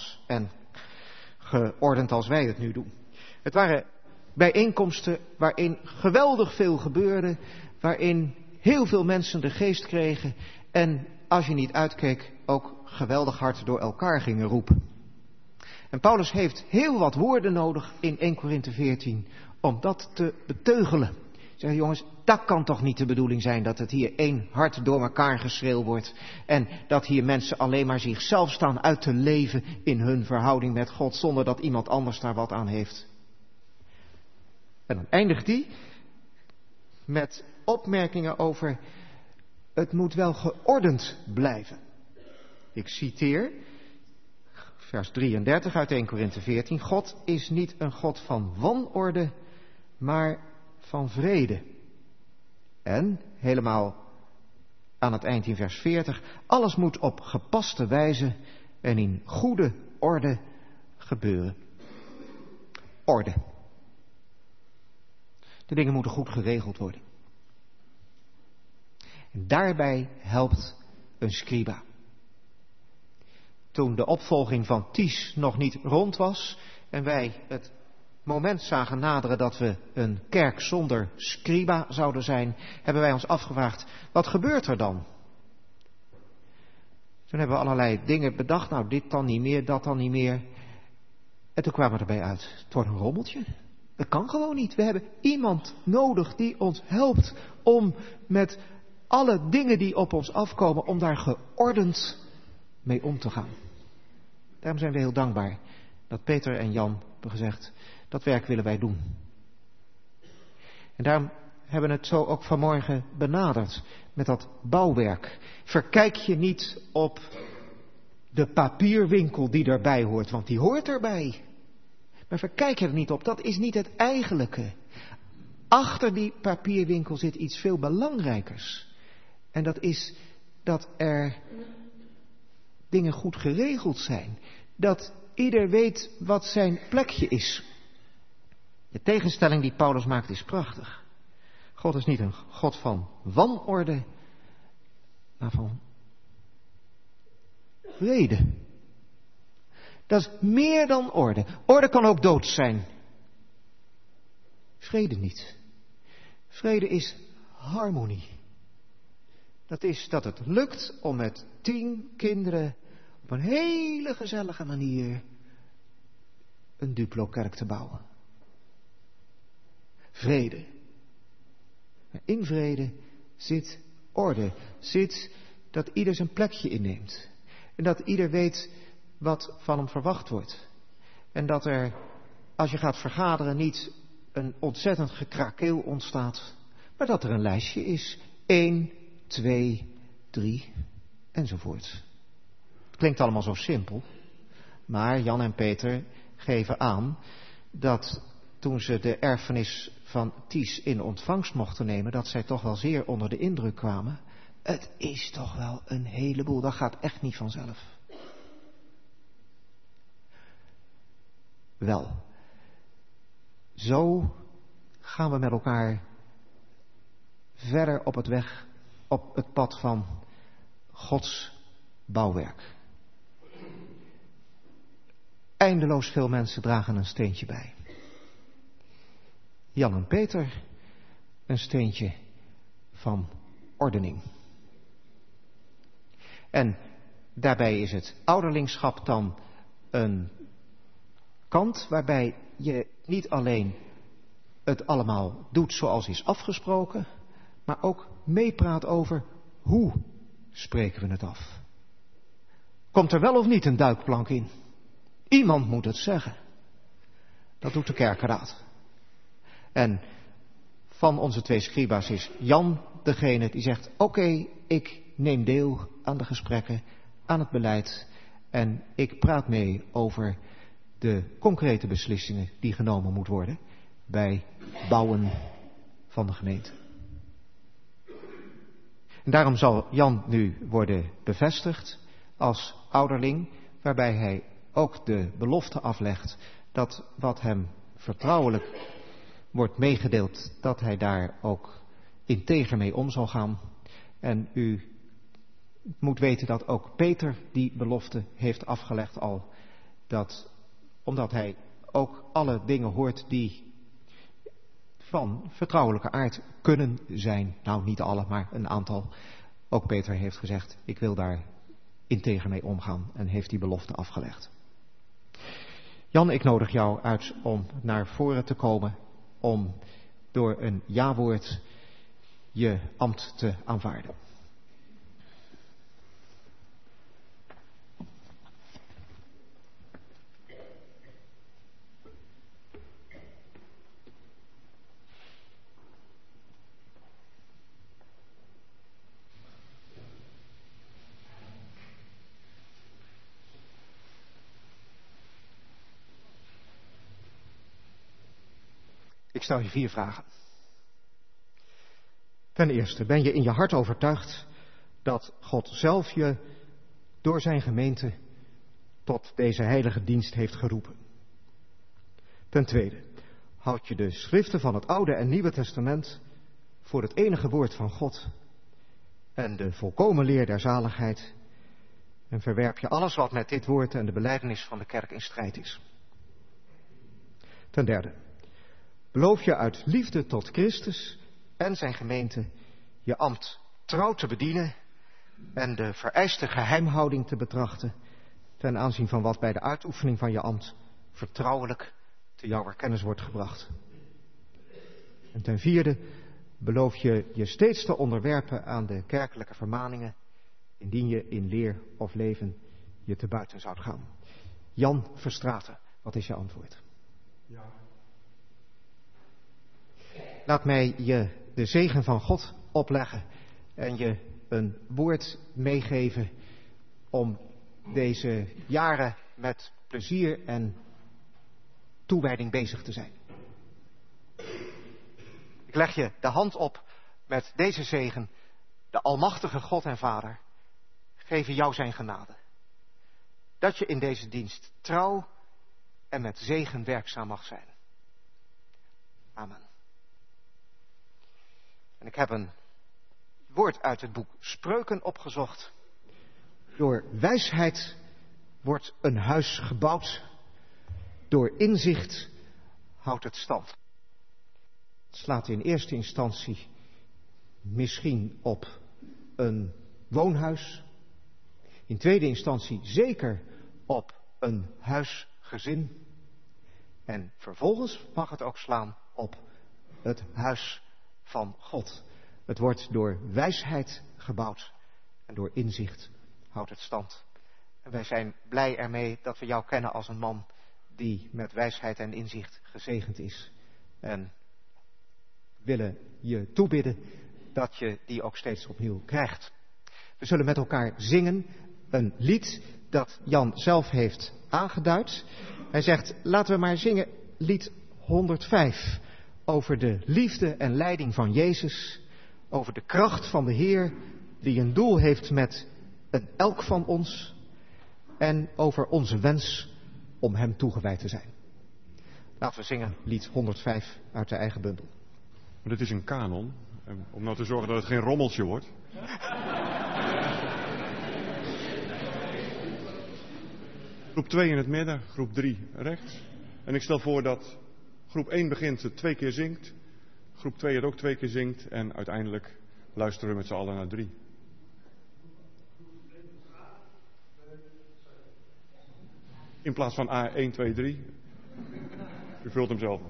geordend als wij het nu doen. Het waren bijeenkomsten waarin geweldig veel gebeurde, waarin heel veel mensen de geest kregen en als je niet uitkeek ook geweldig hard door elkaar gingen roepen. En Paulus heeft heel wat woorden nodig in 1 Korinthe 14 om dat te beteugelen. Zeg jongens, dat kan toch niet de bedoeling zijn dat het hier één hard door elkaar geschreeuw wordt. En dat hier mensen alleen maar zichzelf staan uit te leven in hun verhouding met God zonder dat iemand anders daar wat aan heeft. En dan eindigt hij met opmerkingen over het moet wel geordend blijven. Ik citeer vers 33 uit 1 Korinthe 14. God is niet een God van wanorde, maar van vrede. En, helemaal aan het eind in vers 40, alles moet op gepaste wijze en in goede orde gebeuren. Orde. De dingen moeten goed geregeld worden. En daarbij helpt een scriba. Toen de opvolging van Ties nog niet rond was en wij het moment zagen naderen dat we een kerk zonder scriba zouden zijn, hebben wij ons afgevraagd, wat gebeurt er dan? Toen hebben we allerlei dingen bedacht, nou dit dan niet meer, dat dan niet meer. En toen kwamen we erbij uit, het wordt een rommeltje. Dat kan gewoon niet. We hebben iemand nodig die ons helpt om met alle dingen die op ons afkomen, om daar geordend mee om te gaan. Daarom zijn we heel dankbaar dat Peter en Jan hebben gezegd, dat werk willen wij doen. En daarom hebben we het zo ook vanmorgen benaderd met dat bouwwerk. Verkijk je niet op de papierwinkel die erbij hoort, want die hoort erbij. Maar verkijk er niet op, dat is niet het eigenlijke. Achter die papierwinkel zit iets veel belangrijkers. En dat is dat er dingen goed geregeld zijn. Dat ieder weet wat zijn plekje is. De tegenstelling die Paulus maakt is prachtig. God is niet een God van wanorde, maar van vrede. Dat is meer dan orde. Orde kan ook dood zijn. Vrede niet. Vrede is harmonie. Dat is dat het lukt om met 10 kinderen op een hele gezellige manier een Duplo-kerk te bouwen. Vrede. In vrede zit orde. Zit dat ieder zijn plekje inneemt. En dat ieder weet wat van hem verwacht wordt. En dat er, als je gaat vergaderen, niet een ontzettend gekrakeel ontstaat. Maar dat er een lijstje is. 1, 2, 3 enzovoort. Het klinkt allemaal zo simpel. Maar Jan en Peter geven aan dat toen ze de erfenis van Ties in ontvangst mochten nemen, dat zij toch wel zeer onder de indruk kwamen. Het is toch wel een heleboel, dat gaat echt niet vanzelf. Wel, zo gaan we met elkaar verder op het pad van Gods bouwwerk. Eindeloos veel mensen dragen een steentje bij. Jan en Peter een steentje van ordening. En daarbij is het ouderlingschap dan een kant waarbij je niet alleen het allemaal doet zoals is afgesproken, maar ook meepraat over hoe spreken we het af. Komt er wel of niet een duikplank in? Iemand moet het zeggen. Dat doet de kerkenraad. En van onze 2 scriba's is Jan degene die zegt, oké, ik neem deel aan de gesprekken, aan het beleid en ik praat mee over de concrete beslissingen die genomen moeten worden bij bouwen van de gemeente. En daarom zal Jan nu worden bevestigd als ouderling, waarbij hij ook de belofte aflegt dat wat hem vertrouwelijk wordt meegedeeld, dat hij daar ook integer mee om zal gaan. En u moet weten dat ook Peter die belofte heeft afgelegd al, dat omdat hij ook alle dingen hoort die van vertrouwelijke aard kunnen zijn. Nou, niet alle, maar een aantal. Ook Peter heeft gezegd, ik wil daar integer mee omgaan en heeft die belofte afgelegd. Jan, ik nodig jou uit om naar voren te komen, om door een ja-woord je ambt te aanvaarden. Ik stel je 4 vragen. Ten eerste, ben je in je hart overtuigd dat God zelf je door zijn gemeente tot deze heilige dienst heeft geroepen? Ten tweede, houd je de schriften van het Oude en Nieuwe Testament voor het enige woord van God en de volkomen leer der zaligheid en verwerp je alles wat met dit woord en de belijdenis van de kerk in strijd is? Ten derde, beloof je uit liefde tot Christus en zijn gemeente je ambt trouw te bedienen en de vereiste geheimhouding te betrachten ten aanzien van wat bij de uitoefening van je ambt vertrouwelijk te jouw kennis wordt gebracht. En ten vierde, beloof je je steeds te onderwerpen aan de kerkelijke vermaningen, indien je in leer of leven je te buiten zou gaan. Jan Verstraeten, wat is je antwoord? Ja. Laat mij je de zegen van God opleggen en je een woord meegeven om deze jaren met plezier en toewijding bezig te zijn. Ik leg je de hand op met deze zegen. De almachtige God en Vader geven jou zijn genade. Dat je in deze dienst trouw en met zegen werkzaam mag zijn. Amen. En ik heb een woord uit het boek Spreuken opgezocht. Door wijsheid wordt een huis gebouwd. Door inzicht houdt het stand. Het slaat in eerste instantie misschien op een woonhuis. In tweede instantie zeker op een huisgezin. En vervolgens mag het ook slaan op het huis van God. Het wordt door wijsheid gebouwd en door inzicht houdt het stand. En wij zijn blij ermee dat we jou kennen als een man die met wijsheid en inzicht gezegend is. En willen je toebidden dat je die ook steeds opnieuw krijgt. We zullen met elkaar zingen een lied dat Jan zelf heeft aangeduid. Hij zegt, laten we maar zingen lied 105 over de liefde en leiding van Jezus, over de kracht van de Heer die een doel heeft met een elk van ons en over onze wens om hem toegewijd te zijn. Laten we zingen lied 105 uit de eigen bundel. Maar dit is een kanon, om nou te zorgen dat het geen rommeltje wordt. Groep 2 in het midden, groep 3 rechts. En ik stel voor dat groep 1 begint het 2 keer zingt, groep 2 het ook 2 keer zingt en uiteindelijk luisteren we met z'n allen naar 3. In plaats van A1, 2, 3. U vult hem zelf op.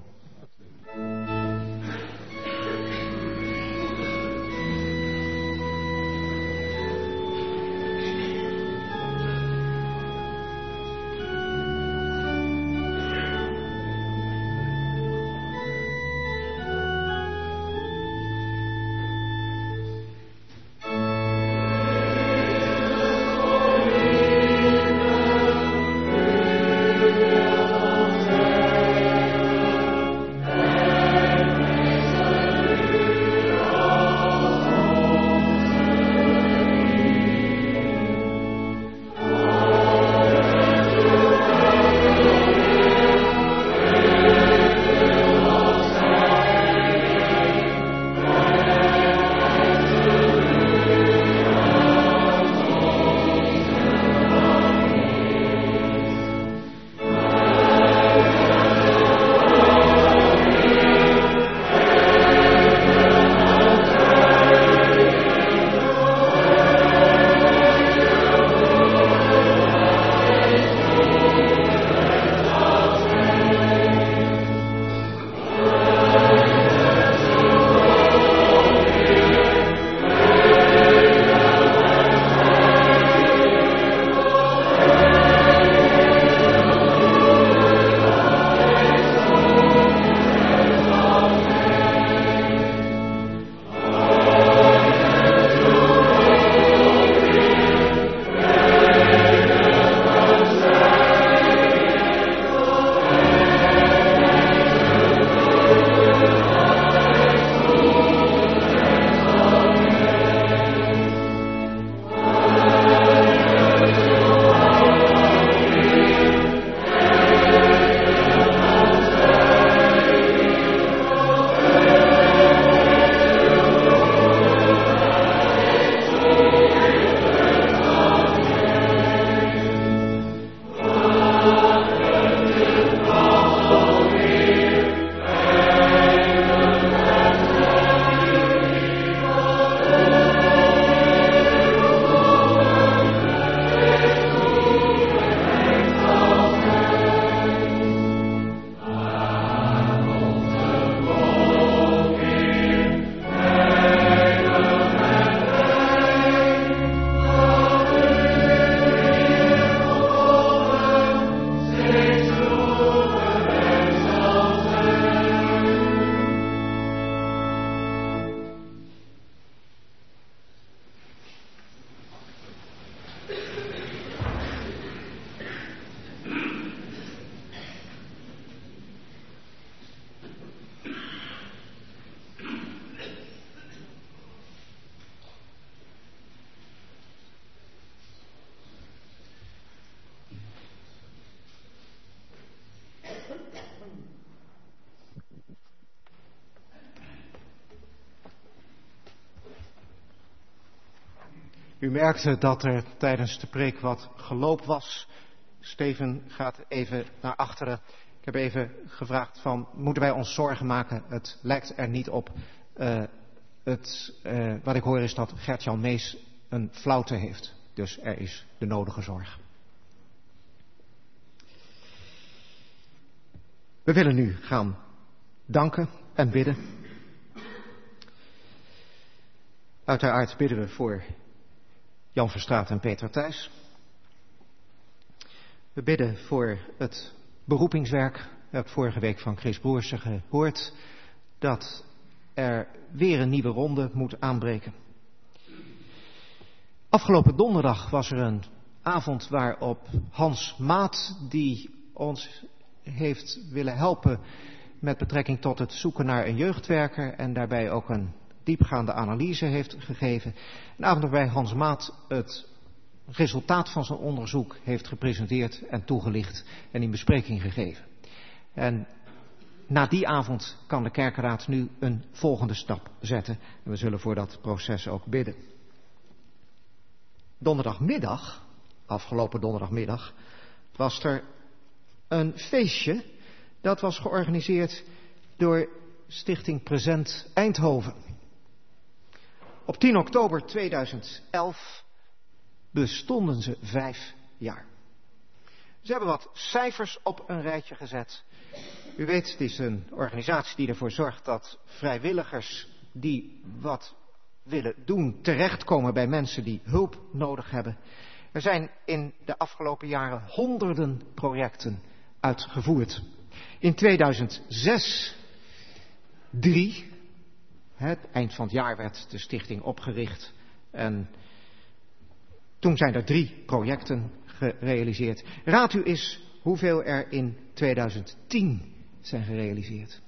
U merkte dat er tijdens de preek wat geloop was. Steven gaat even naar achteren. Ik heb even gevraagd van, moeten wij ons zorgen maken? Het lijkt er niet op. Wat ik hoor is dat Gert-Jan Mees een flauwte heeft. Dus er is de nodige zorg. We willen nu gaan danken en bidden. Uiteraard bidden we voor Jan Verstraeten en Peter Thijs. We bidden voor het beroepingswerk. We hebben vorige week van Chris Broersen gehoord dat er weer een nieuwe ronde moet aanbreken. Afgelopen donderdag was er een avond waarop Hans Maat, die ons heeft willen helpen met betrekking tot het zoeken naar een jeugdwerker en daarbij ook een diepgaande analyse heeft gegeven. Een avond waarbij Hans Maat het resultaat van zijn onderzoek heeft gepresenteerd en toegelicht en in bespreking gegeven. En na die avond kan de kerkenraad nu een volgende stap zetten. En we zullen voor dat proces ook bidden. Donderdagmiddag, afgelopen donderdagmiddag, was er een feestje. Dat was georganiseerd door Stichting Present Eindhoven. Op 10 oktober 2011 bestonden ze 5 jaar. Ze hebben wat cijfers op een rijtje gezet. U weet, het is een organisatie die ervoor zorgt dat vrijwilligers die wat willen doen terechtkomen bij mensen die hulp nodig hebben. Er zijn in de afgelopen jaren honderden projecten uitgevoerd. In 2006 3. Het eind van het jaar werd de stichting opgericht en toen zijn er 3 projecten gerealiseerd. Raad u eens hoeveel er in 2010 zijn gerealiseerd.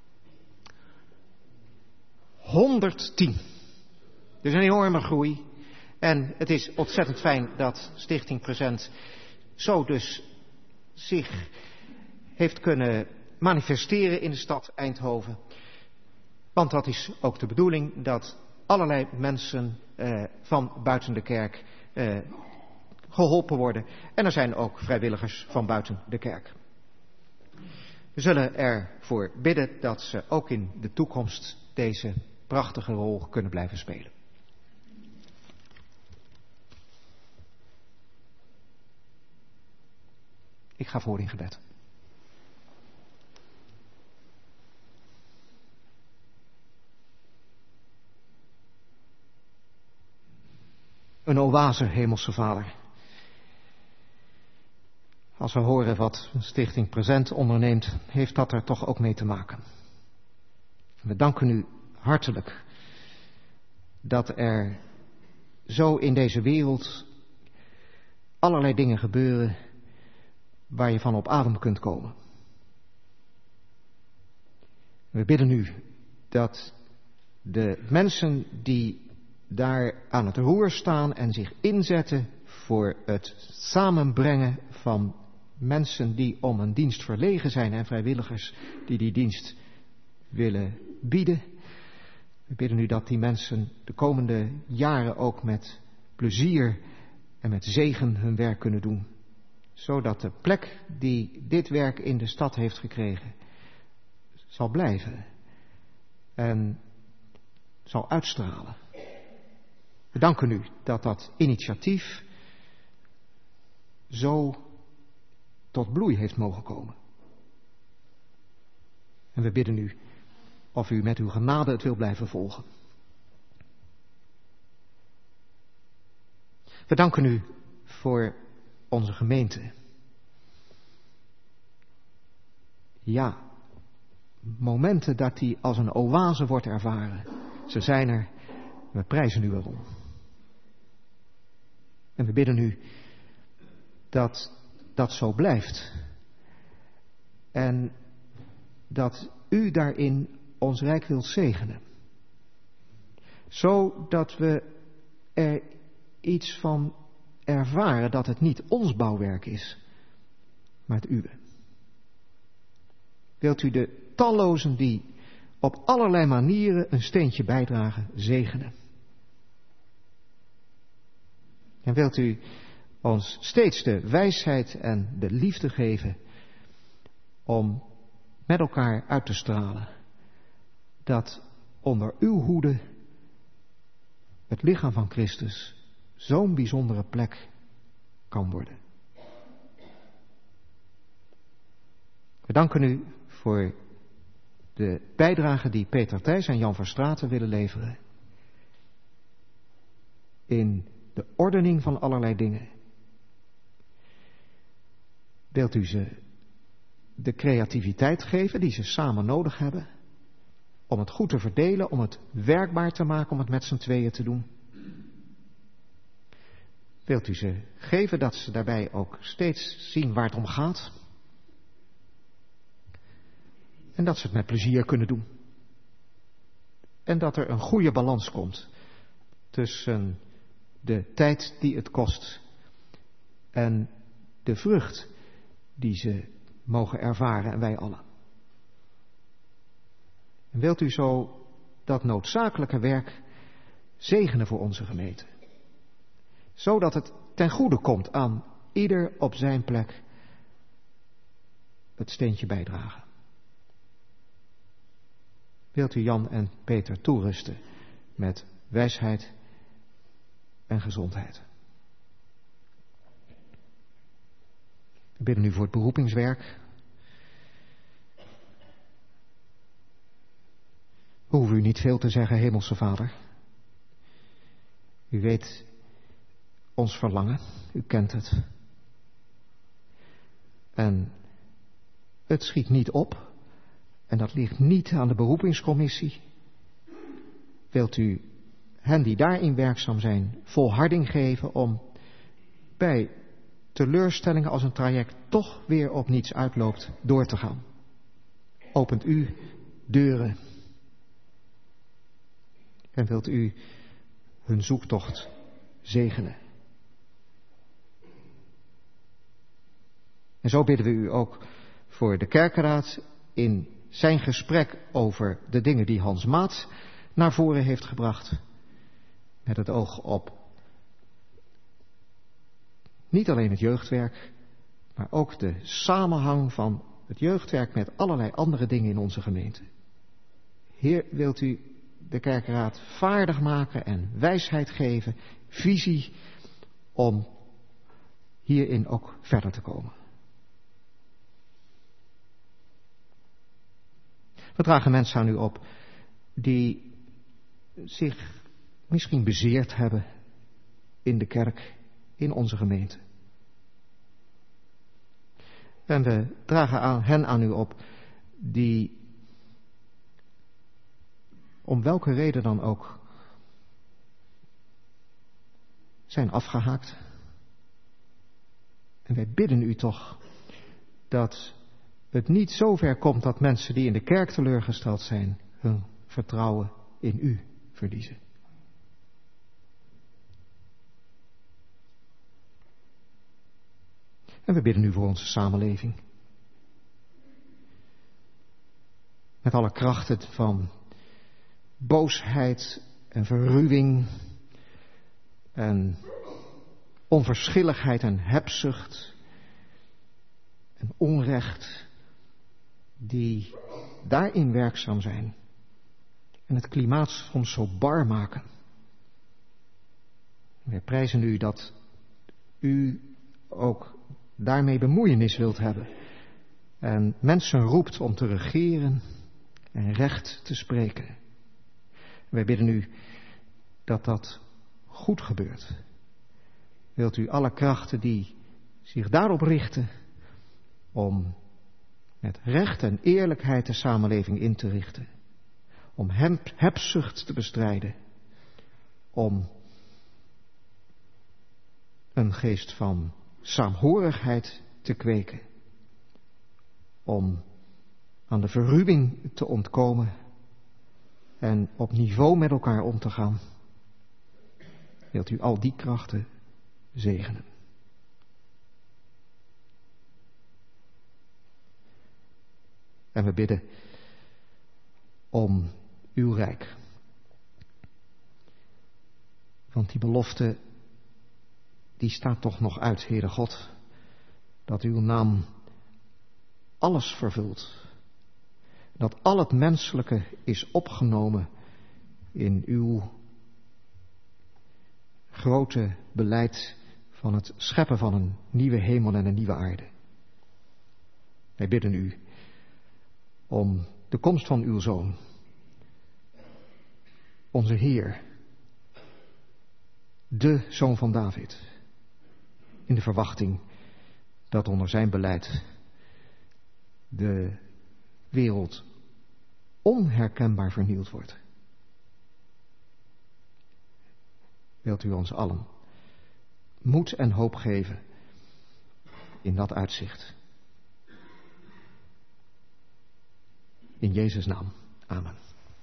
110. Dus een enorme groei. En het is ontzettend fijn dat Stichting Present zo dus zich heeft kunnen manifesteren in de stad Eindhoven. Want dat is ook de bedoeling, dat allerlei mensen van buiten de kerk geholpen worden. En er zijn ook vrijwilligers van buiten de kerk. We zullen ervoor bidden dat ze ook in de toekomst deze prachtige rol kunnen blijven spelen. Ik ga voor in gebed. Een oase, Hemelse Vader. Als we horen wat Stichting Present onderneemt, heeft dat er toch ook mee te maken. We danken u hartelijk dat er zo in deze wereld allerlei dingen gebeuren waar je van op adem kunt komen. We bidden u dat de mensen die daar aan het roer staan en zich inzetten voor het samenbrengen van mensen die om een dienst verlegen zijn en vrijwilligers die die dienst willen bieden. We bidden u dat die mensen de komende jaren ook met plezier en met zegen hun werk kunnen doen. Zodat de plek die dit werk in de stad heeft gekregen zal blijven en zal uitstralen. We danken u dat dat initiatief zo tot bloei heeft mogen komen. En we bidden u of u met uw genade het wil blijven volgen. We danken u voor onze gemeente. Ja, momenten dat die als een oase wordt ervaren. Ze zijn er. We prijzen u erom. En we bidden u dat dat zo blijft. En dat u daarin ons rijk wilt zegenen. Zodat we er iets van ervaren dat het niet ons bouwwerk is, maar het uwe. Wilt u de tallozen die op allerlei manieren een steentje bijdragen, zegenen. En wilt u ons steeds de wijsheid en de liefde geven om met elkaar uit te stralen dat onder uw hoede het lichaam van Christus zo'n bijzondere plek kan worden. We danken u voor de bijdrage die Peter Thijs en Jan Verstraeten willen leveren in de ordening van allerlei dingen. Wilt u ze de creativiteit geven die ze samen nodig hebben om het goed te verdelen, om het werkbaar te maken, om het met z'n tweeën te doen? Wilt u ze geven dat ze daarbij ook steeds zien waar het om gaat? En dat ze het met plezier kunnen doen. En dat er een goede balans komt tussen de tijd die het kost en de vrucht die ze mogen ervaren, en wij allen. En wilt u zo dat noodzakelijke werk zegenen voor onze gemeente. Zodat het ten goede komt aan ieder op zijn plek het steentje bijdragen. Wilt u Jan en Peter toerusten met wijsheid en gezondheid. We bidden u voor het beroepingswerk. We hoeven u niet veel te zeggen, Hemelse Vader. U weet ons verlangen, u kent het. En het schiet niet op, en dat ligt niet aan de beroepingscommissie. Wilt u hen die daarin werkzaam zijn volharding geven om bij teleurstellingen als een traject toch weer op niets uitloopt door te gaan. Opent u deuren en wilt u hun zoektocht zegenen. En zo bidden we u ook voor de kerkenraad in zijn gesprek over de dingen die Hans Maat naar voren heeft gebracht. Met het oog op niet alleen het jeugdwerk, maar ook de samenhang van het jeugdwerk met allerlei andere dingen in onze gemeente. Heer, wilt u de kerkenraad vaardig maken en wijsheid geven, visie, om hierin ook verder te komen. We dragen mensen aan u op die zich misschien bezeerd hebben in de kerk, in onze gemeente. En we dragen hen aan u op die om welke reden dan ook zijn afgehaakt. En wij bidden u toch dat het niet zo ver komt dat mensen die in de kerk teleurgesteld zijn hun vertrouwen in u verliezen. En we bidden u voor onze samenleving. Met alle krachten van boosheid en verruwing en onverschilligheid en hebzucht en onrecht die daarin werkzaam zijn en het klimaat soms zo bar maken. Wij prijzen u dat u ook daarmee bemoeienis wilt hebben en mensen roept om te regeren en recht te spreken. Wij bidden u dat dat goed gebeurt. Wilt u alle krachten die zich daarop richten om met recht en eerlijkheid de samenleving in te richten, om hebzucht te bestrijden, om een geest van saamhorigheid te kweken, om aan de verruwing te ontkomen en op niveau met elkaar om te gaan. Wilt u al die krachten zegenen. En we bidden om uw rijk. Want die belofte, die staat toch nog uit, Heere God, dat uw naam alles vervult. Dat al het menselijke is opgenomen in uw grote beleid van het scheppen van een nieuwe hemel en een nieuwe aarde. Wij bidden u om de komst van uw Zoon, onze Heer, de Zoon van David, in de verwachting dat onder zijn beleid de wereld onherkenbaar vernield wordt. Wilt u ons allen moed en hoop geven in dat uitzicht. In Jezus' naam. Amen.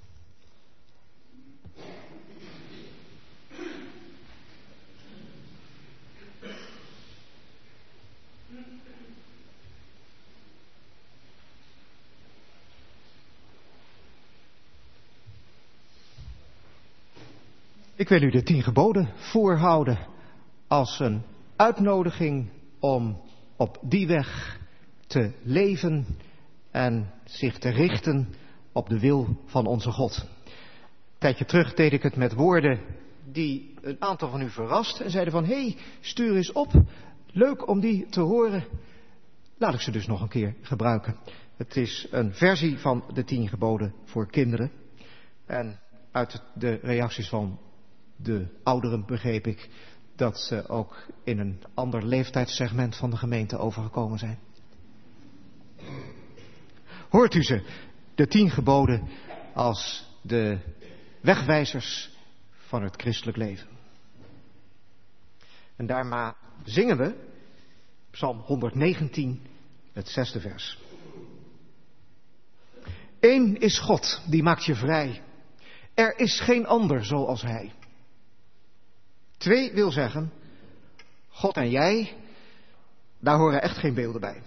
Ik wil u de 10 geboden voorhouden als een uitnodiging om op die weg te leven en zich te richten op de wil van onze God. tijdje terug deed ik het met woorden die een aantal van u verrast en zeiden van, hé, stuur eens op. Leuk om die te horen. Laat ik ze dus nog een keer gebruiken. Het is een versie van de 10 geboden voor kinderen. En uit de reacties van de ouderen begreep ik dat ze ook in een ander leeftijdssegment van de gemeente overgekomen zijn. Hoort u ze, de 10 geboden, als de wegwijzers van het christelijk leven. En daarna zingen we Psalm 119, het 6e vers. Eén is God, die maakt je vrij. Er is geen ander zoals Hij. 2 wil zeggen, God en jij, daar horen echt geen beelden bij.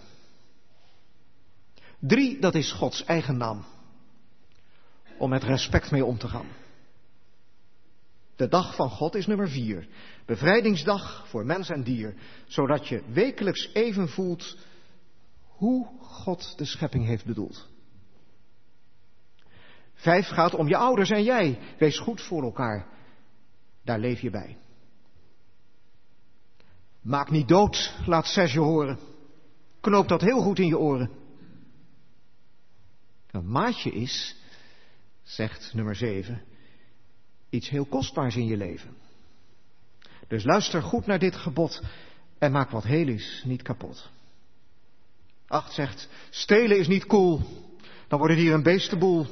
3, dat is Gods eigen naam. Om met respect mee om te gaan. De dag van God is nummer 4. Bevrijdingsdag voor mens en dier. Zodat je wekelijks even voelt hoe God de schepping heeft bedoeld. 5 gaat om je ouders en jij. Wees goed voor elkaar. Daar leef je bij. Maak niet dood, laat 6 je horen. Knoop dat heel goed in je oren. Een maatje is, zegt nummer 7, iets heel kostbaars in je leven. Dus luister goed naar dit gebod en maak wat heel is niet kapot. 8 zegt, stelen is niet cool, dan wordt het hier een beestenboel.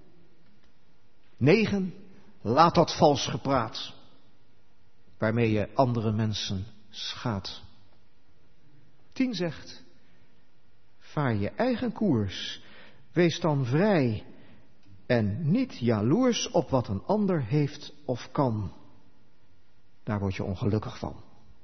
9, laat dat vals gepraat, waarmee je andere mensen schaadt. 10 zegt, vaar je eigen koers, wees dan vrij en niet jaloers op wat een ander heeft of kan. Daar word je ongelukkig van.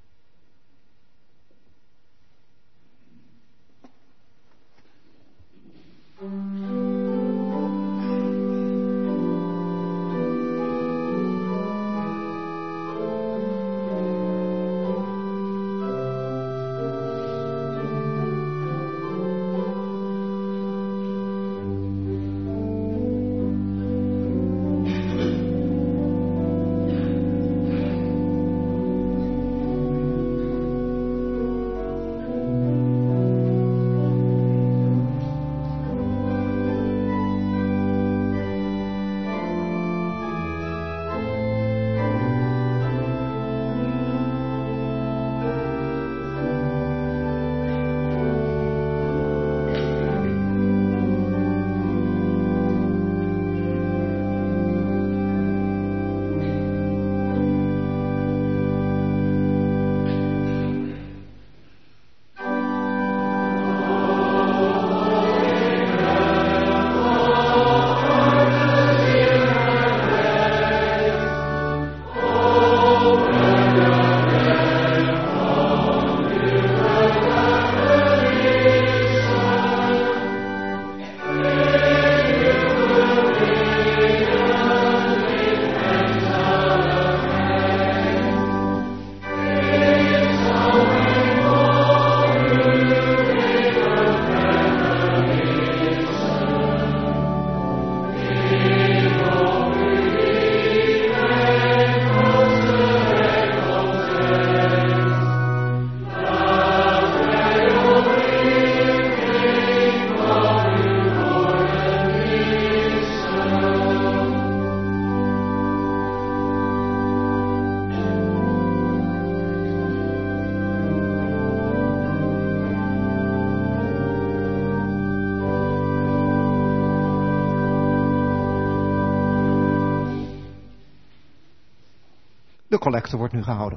De collecte wordt nu gehouden.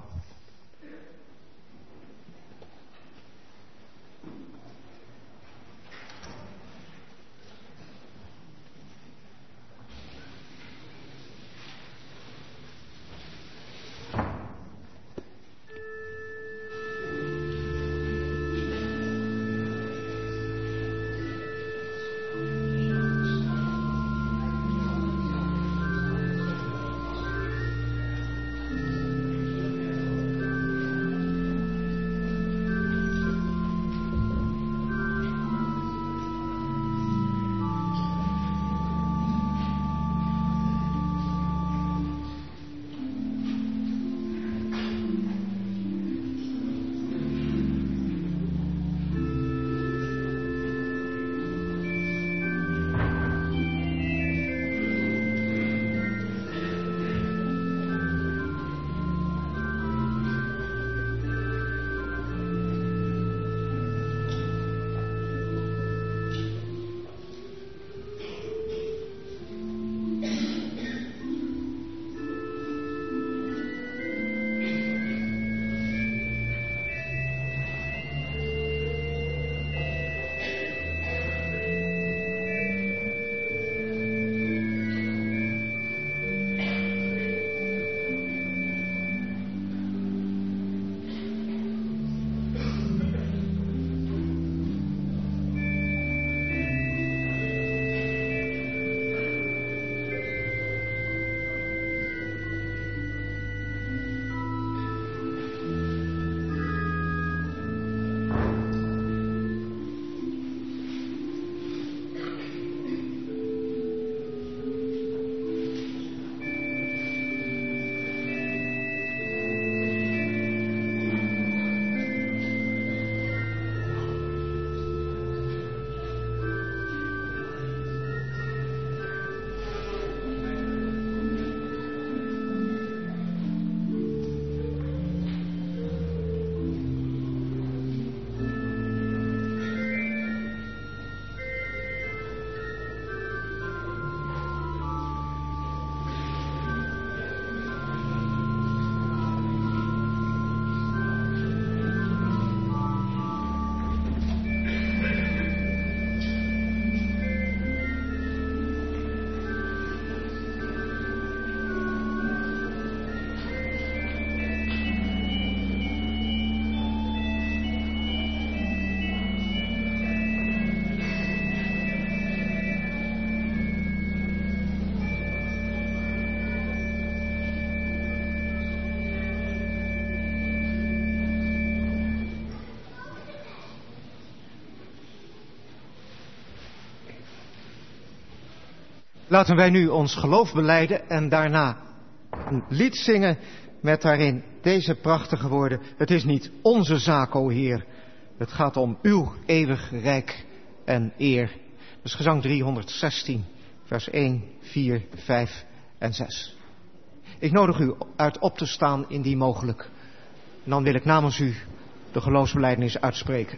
Laten wij nu ons geloof belijden en daarna een lied zingen met daarin deze prachtige woorden. Het is niet onze zaak, o Heer. Het gaat om uw eeuwig rijk en eer. Dat is gezang 316, vers 1, 4, 5 en 6. Ik nodig u uit op te staan indien mogelijk. En dan wil ik namens u de geloofsbelijdenis uitspreken.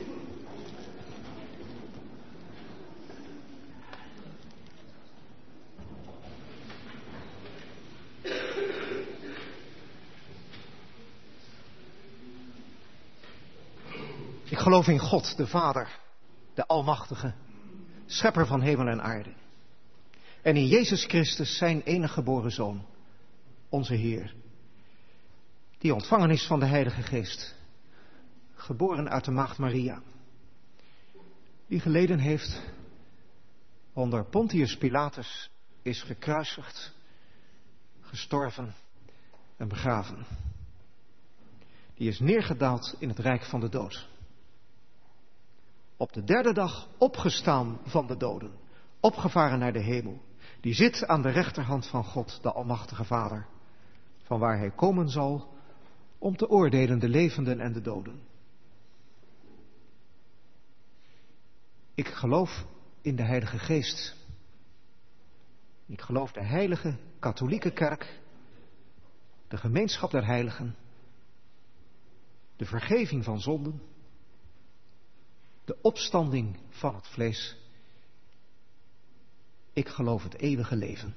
Ik geloof in God, de Vader, de Almachtige, schepper van hemel en aarde. En in Jezus Christus, zijn enige geboren Zoon, onze Heer, die ontvangen is van de Heilige Geest, geboren uit de Maagd Maria, die geleden heeft, onder Pontius Pilatus is gekruisigd, gestorven en begraven. Die is neergedaald in het rijk van de dood. Op de derde dag opgestaan van de doden, opgevaren naar de hemel. Die zit aan de rechterhand van God, de Almachtige Vader, van waar hij komen zal om te oordelen de levenden en de doden. Ik geloof in de Heilige Geest. Ik geloof de heilige katholieke kerk, de gemeenschap der heiligen, de vergeving van zonden, de opstanding van het vlees. Ik geloof het eeuwige leven.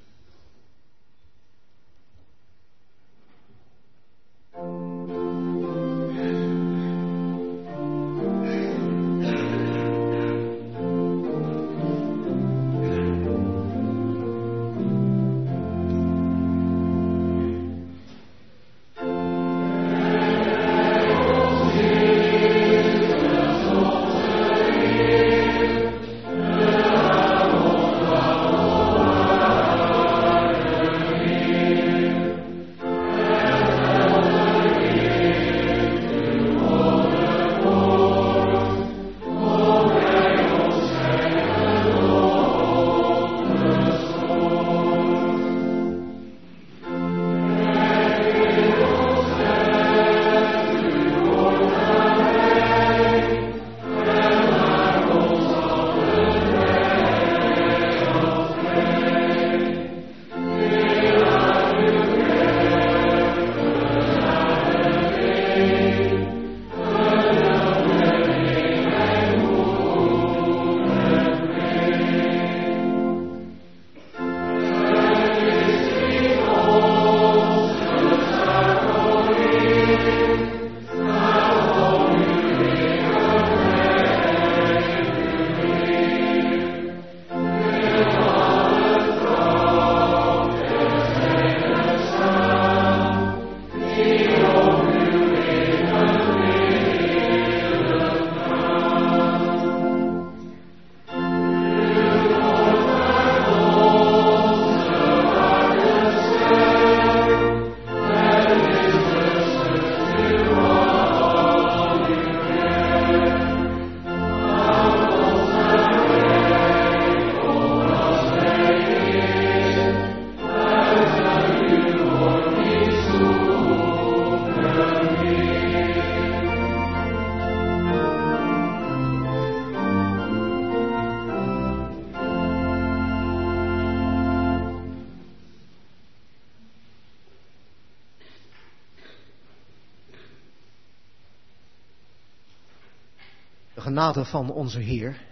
De genade van onze Heer,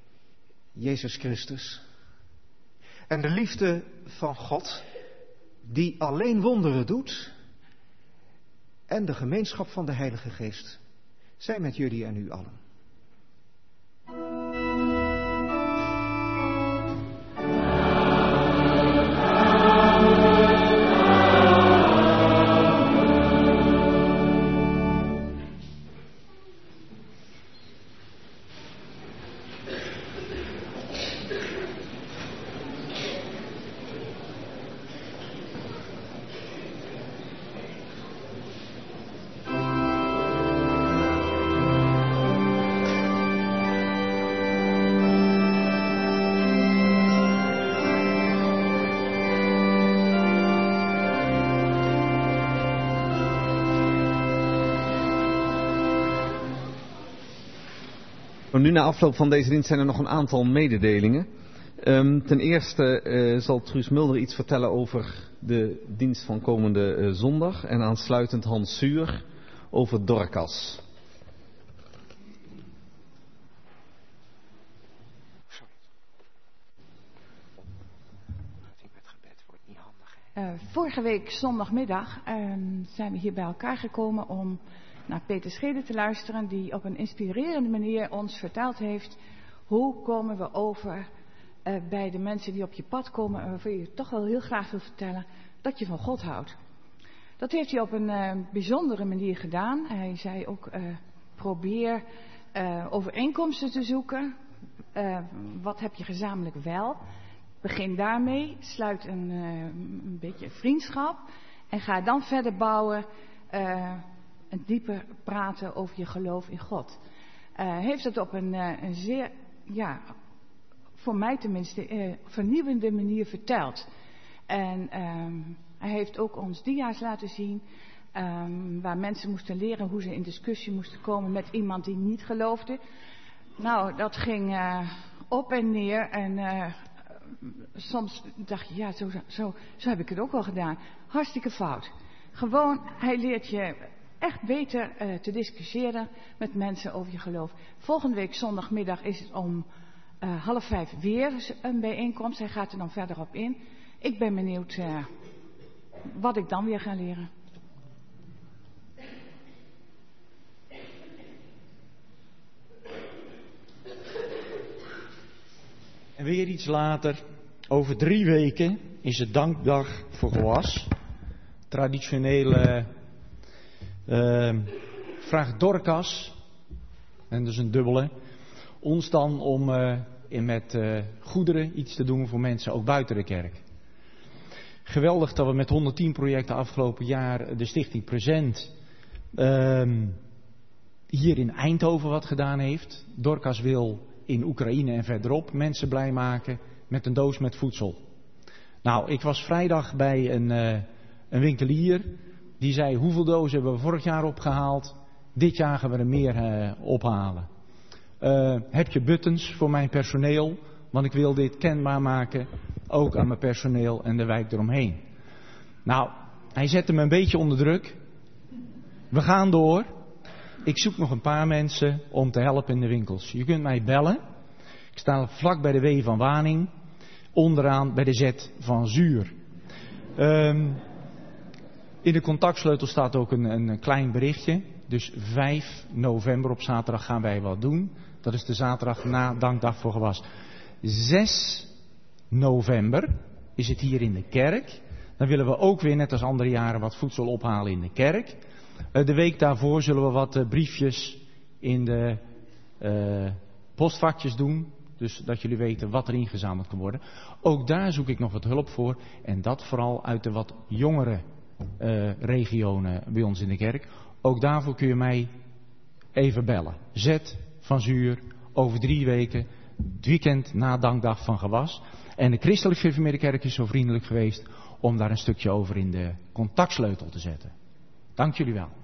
Jezus Christus, en de liefde van God, die alleen wonderen doet, en de gemeenschap van de Heilige Geest, zijn met jullie en u allen. Nu na afloop van deze dienst zijn er nog een aantal mededelingen. Ten eerste zal Truus Mulder iets vertellen over de dienst van komende zondag. En aansluitend Hans Zuur over Dorcas. Vorige week zondagmiddag zijn we hier bij elkaar gekomen om naar Peter Schede te luisteren, die op een inspirerende manier ons verteld heeft hoe komen we over bij de mensen die op je pad komen en waarvan je toch wel heel graag wil vertellen dat je van God houdt. Dat heeft hij op een bijzondere manier gedaan. Hij zei ook probeer overeenkomsten te zoeken. Wat heb je gezamenlijk wel? Begin daarmee, sluit een beetje vriendschap en ga dan verder bouwen en dieper praten over je geloof in God. Heeft het op een zeer, voor mij tenminste, vernieuwende manier verteld. En hij heeft ook ons dia's laten zien waar mensen moesten leren hoe ze in discussie moesten komen met iemand die niet geloofde. Nou, dat ging op en neer en soms dacht je, ja, zo heb ik het ook wel gedaan. Hartstikke fout. Gewoon, hij leert je echt beter te discussiëren met mensen over je geloof. Volgende week zondagmiddag is het om 4:30 weer een bijeenkomst. Hij gaat er dan verder op in. Ik ben benieuwd wat ik dan weer ga leren. En weer iets later, over 3 weken, is het dankdag voor gewas. Traditionele vraagt Dorcas, en dat is een dubbele, ons dan om met goederen iets te doen voor mensen, ook buiten de kerk. Geweldig dat we met 110 projecten afgelopen jaar de Stichting Present hier in Eindhoven wat gedaan heeft. Dorcas wil in Oekraïne en verderop mensen blij maken met een doos met voedsel. Nou, ik was vrijdag bij een winkelier die zei hoeveel dozen hebben we vorig jaar opgehaald. Dit jaar gaan we er meer ophalen. Heb je buttons voor mijn personeel? Want ik wil dit kenbaar maken, ook aan mijn personeel en de wijk eromheen. Nou, hij zette me een beetje onder druk. We gaan door. Ik zoek nog een paar mensen om te helpen in de winkels. Je kunt mij bellen. Ik sta vlak bij de W van Waning. Onderaan bij de Z van Zuur. In de contactsleutel staat ook een klein berichtje. Dus 5 november op zaterdag gaan wij wat doen. Dat is de zaterdag na Dankdag voor Gewas. 6 november is het hier in de kerk. Dan willen we ook weer net als andere jaren wat voedsel ophalen in de kerk. De week daarvoor zullen we wat briefjes in de postvakjes doen. Dus dat jullie weten wat er ingezameld kan worden. Ook daar zoek ik nog wat hulp voor. En dat vooral uit de wat jongere regionen bij ons in de kerk. Ook daarvoor kun je mij even bellen. Z van Zuur, over 3 weken, het weekend na Dankdag van Gewas. En de Christelijk Gereformeerde Kerk is zo vriendelijk geweest om daar een stukje over in de contactsleutel te zetten. Dank jullie wel.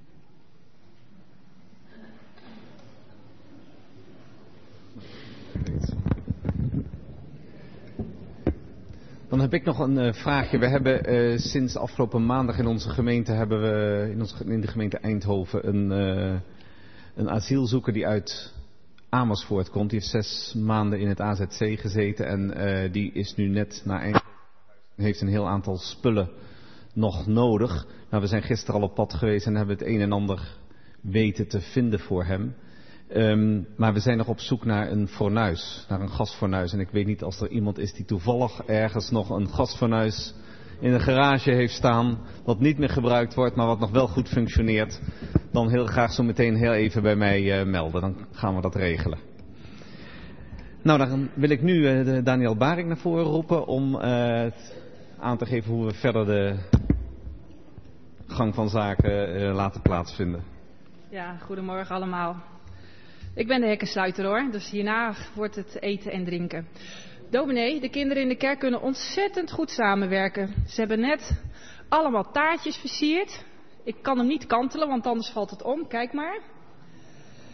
Dan heb ik nog een vraagje. We hebben sinds afgelopen maandag in onze gemeente in de gemeente Eindhoven een asielzoeker die uit Amersfoort komt. Die heeft 6 maanden in het AZC gezeten en die is nu net naar Eindhoven en heeft een heel aantal spullen nog nodig. Nou, we zijn gisteren al op pad geweest en hebben het een en ander weten te vinden voor hem. Maar we zijn nog op zoek naar een fornuis, naar een gasfornuis. En ik weet niet als er iemand is die toevallig ergens nog een gasfornuis in een garage heeft staan, wat niet meer gebruikt wordt, maar wat nog wel goed functioneert. Dan heel graag zo meteen heel even bij mij melden, dan gaan we dat regelen. Nou, dan wil ik nu Daniel Baring naar voren roepen om aan te geven hoe we verder de gang van zaken laten plaatsvinden. Ja, goedemorgen allemaal. Ik ben de hekkensluiter hoor, dus hierna wordt het eten en drinken. Dominee, de kinderen in de kerk kunnen ontzettend goed samenwerken. Ze hebben net allemaal taartjes versierd. Ik kan hem niet kantelen, want anders valt het om. Kijk maar.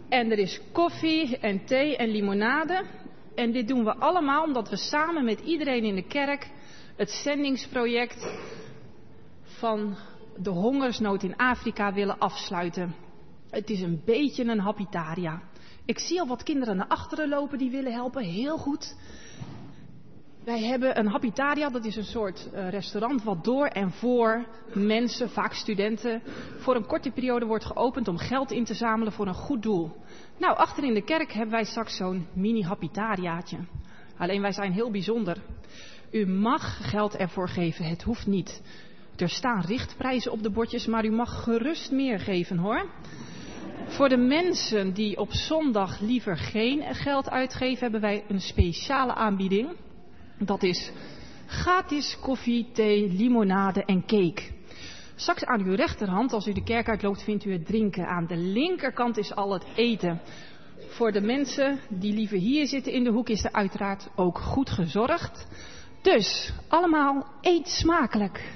En er is koffie en thee en limonade. En dit doen we allemaal omdat we samen met iedereen in de kerk het zendingsproject van de hongersnood in Afrika willen afsluiten. Het is een beetje een Happytaria. Ik zie al wat kinderen naar achteren lopen die willen helpen. Heel goed. Wij hebben een Happytaria, dat is een soort restaurant wat door en voor mensen, vaak studenten, voor een korte periode wordt geopend om geld in te zamelen voor een goed doel. Nou, achter in de kerk hebben wij straks zo'n mini Happytariaatje. Alleen wij zijn heel bijzonder. U mag geld ervoor geven, het hoeft niet. Er staan richtprijzen op de bordjes, maar u mag gerust meer geven hoor. Voor de mensen die op zondag liever geen geld uitgeven, hebben wij een speciale aanbieding. Dat is gratis koffie, thee, limonade en cake. Straks aan uw rechterhand, als u de kerk uitloopt, vindt u het drinken. Aan de linkerkant is al het eten. Voor de mensen die liever hier zitten in de hoek is er uiteraard ook goed gezorgd. Dus, allemaal eet smakelijk.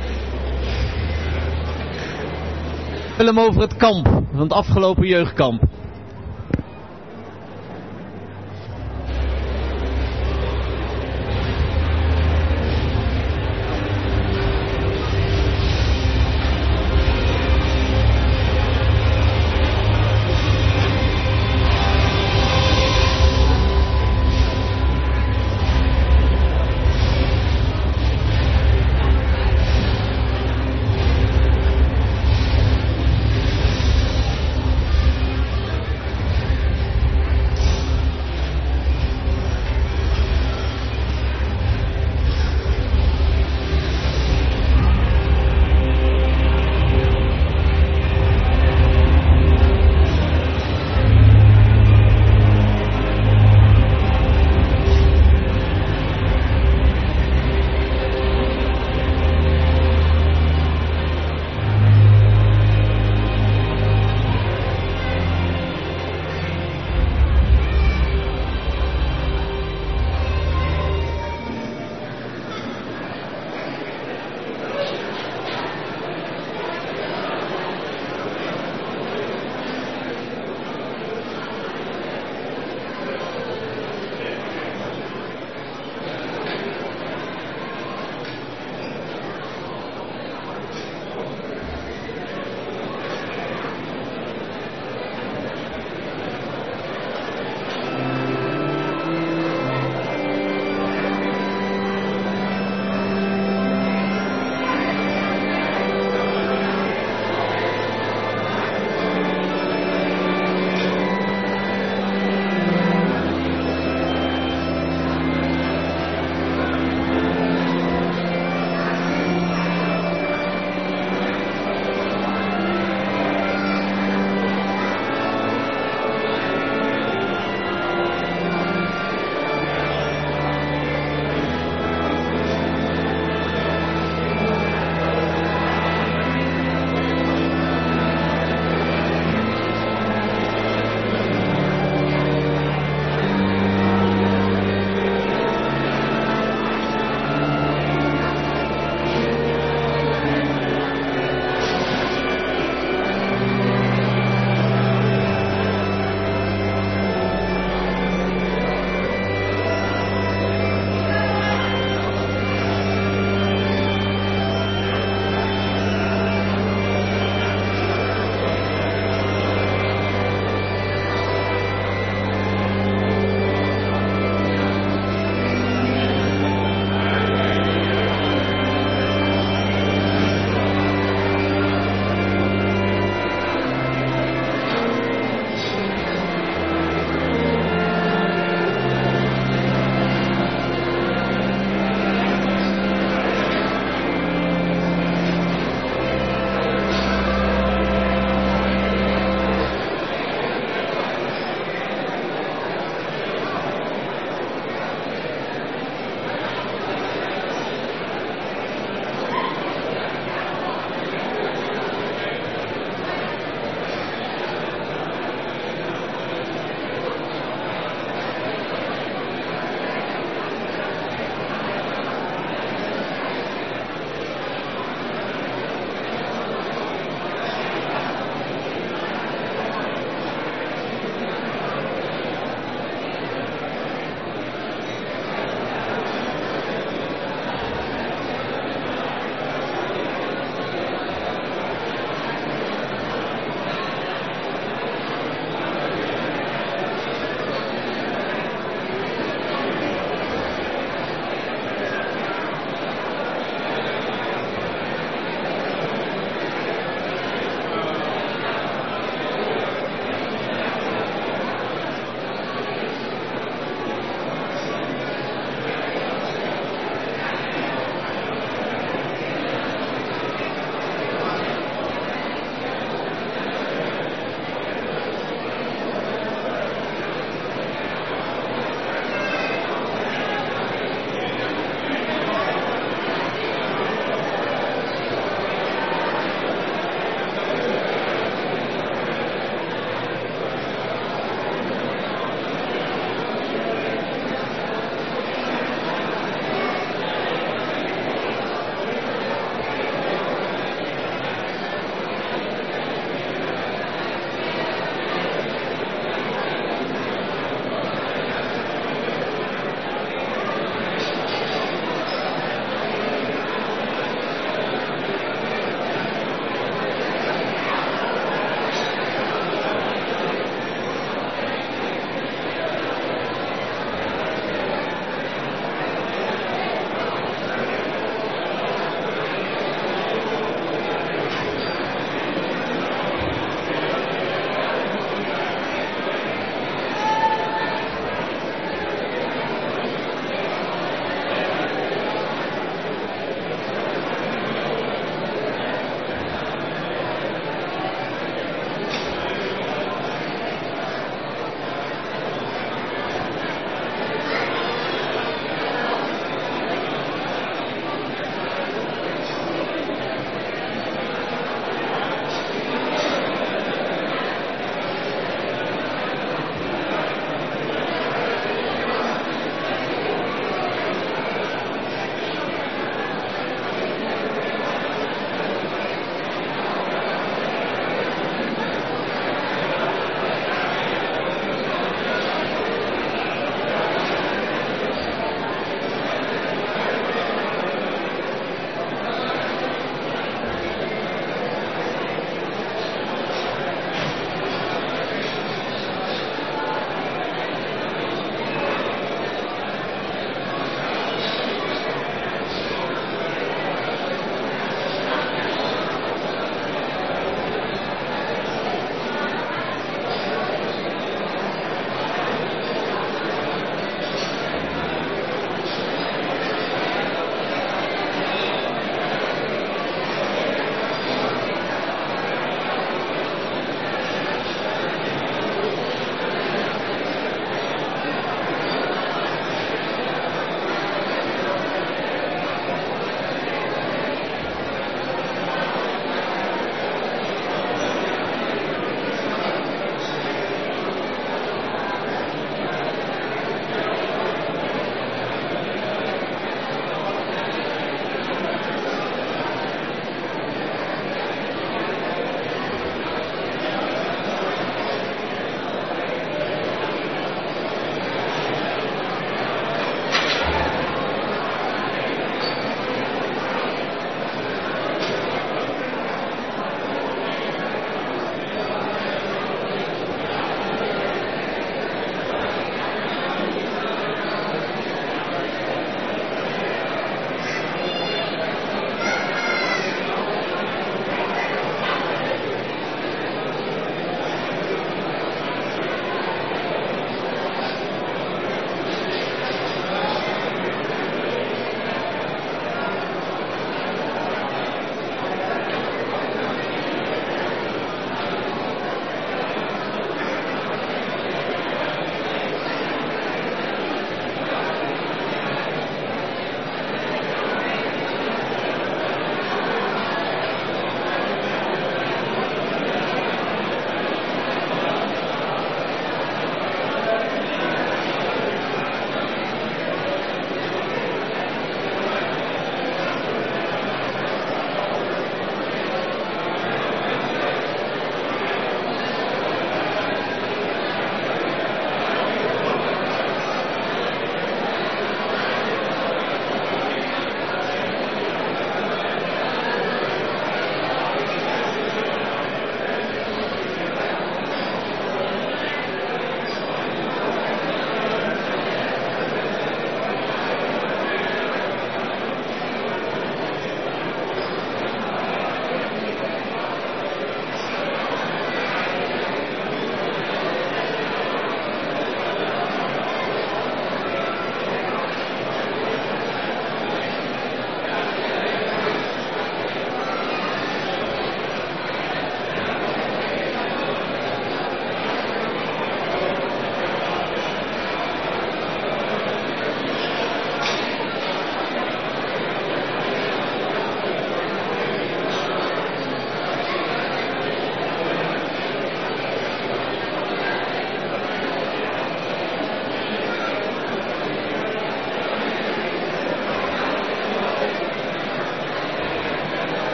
Film over het kamp, van het afgelopen jeugdkamp.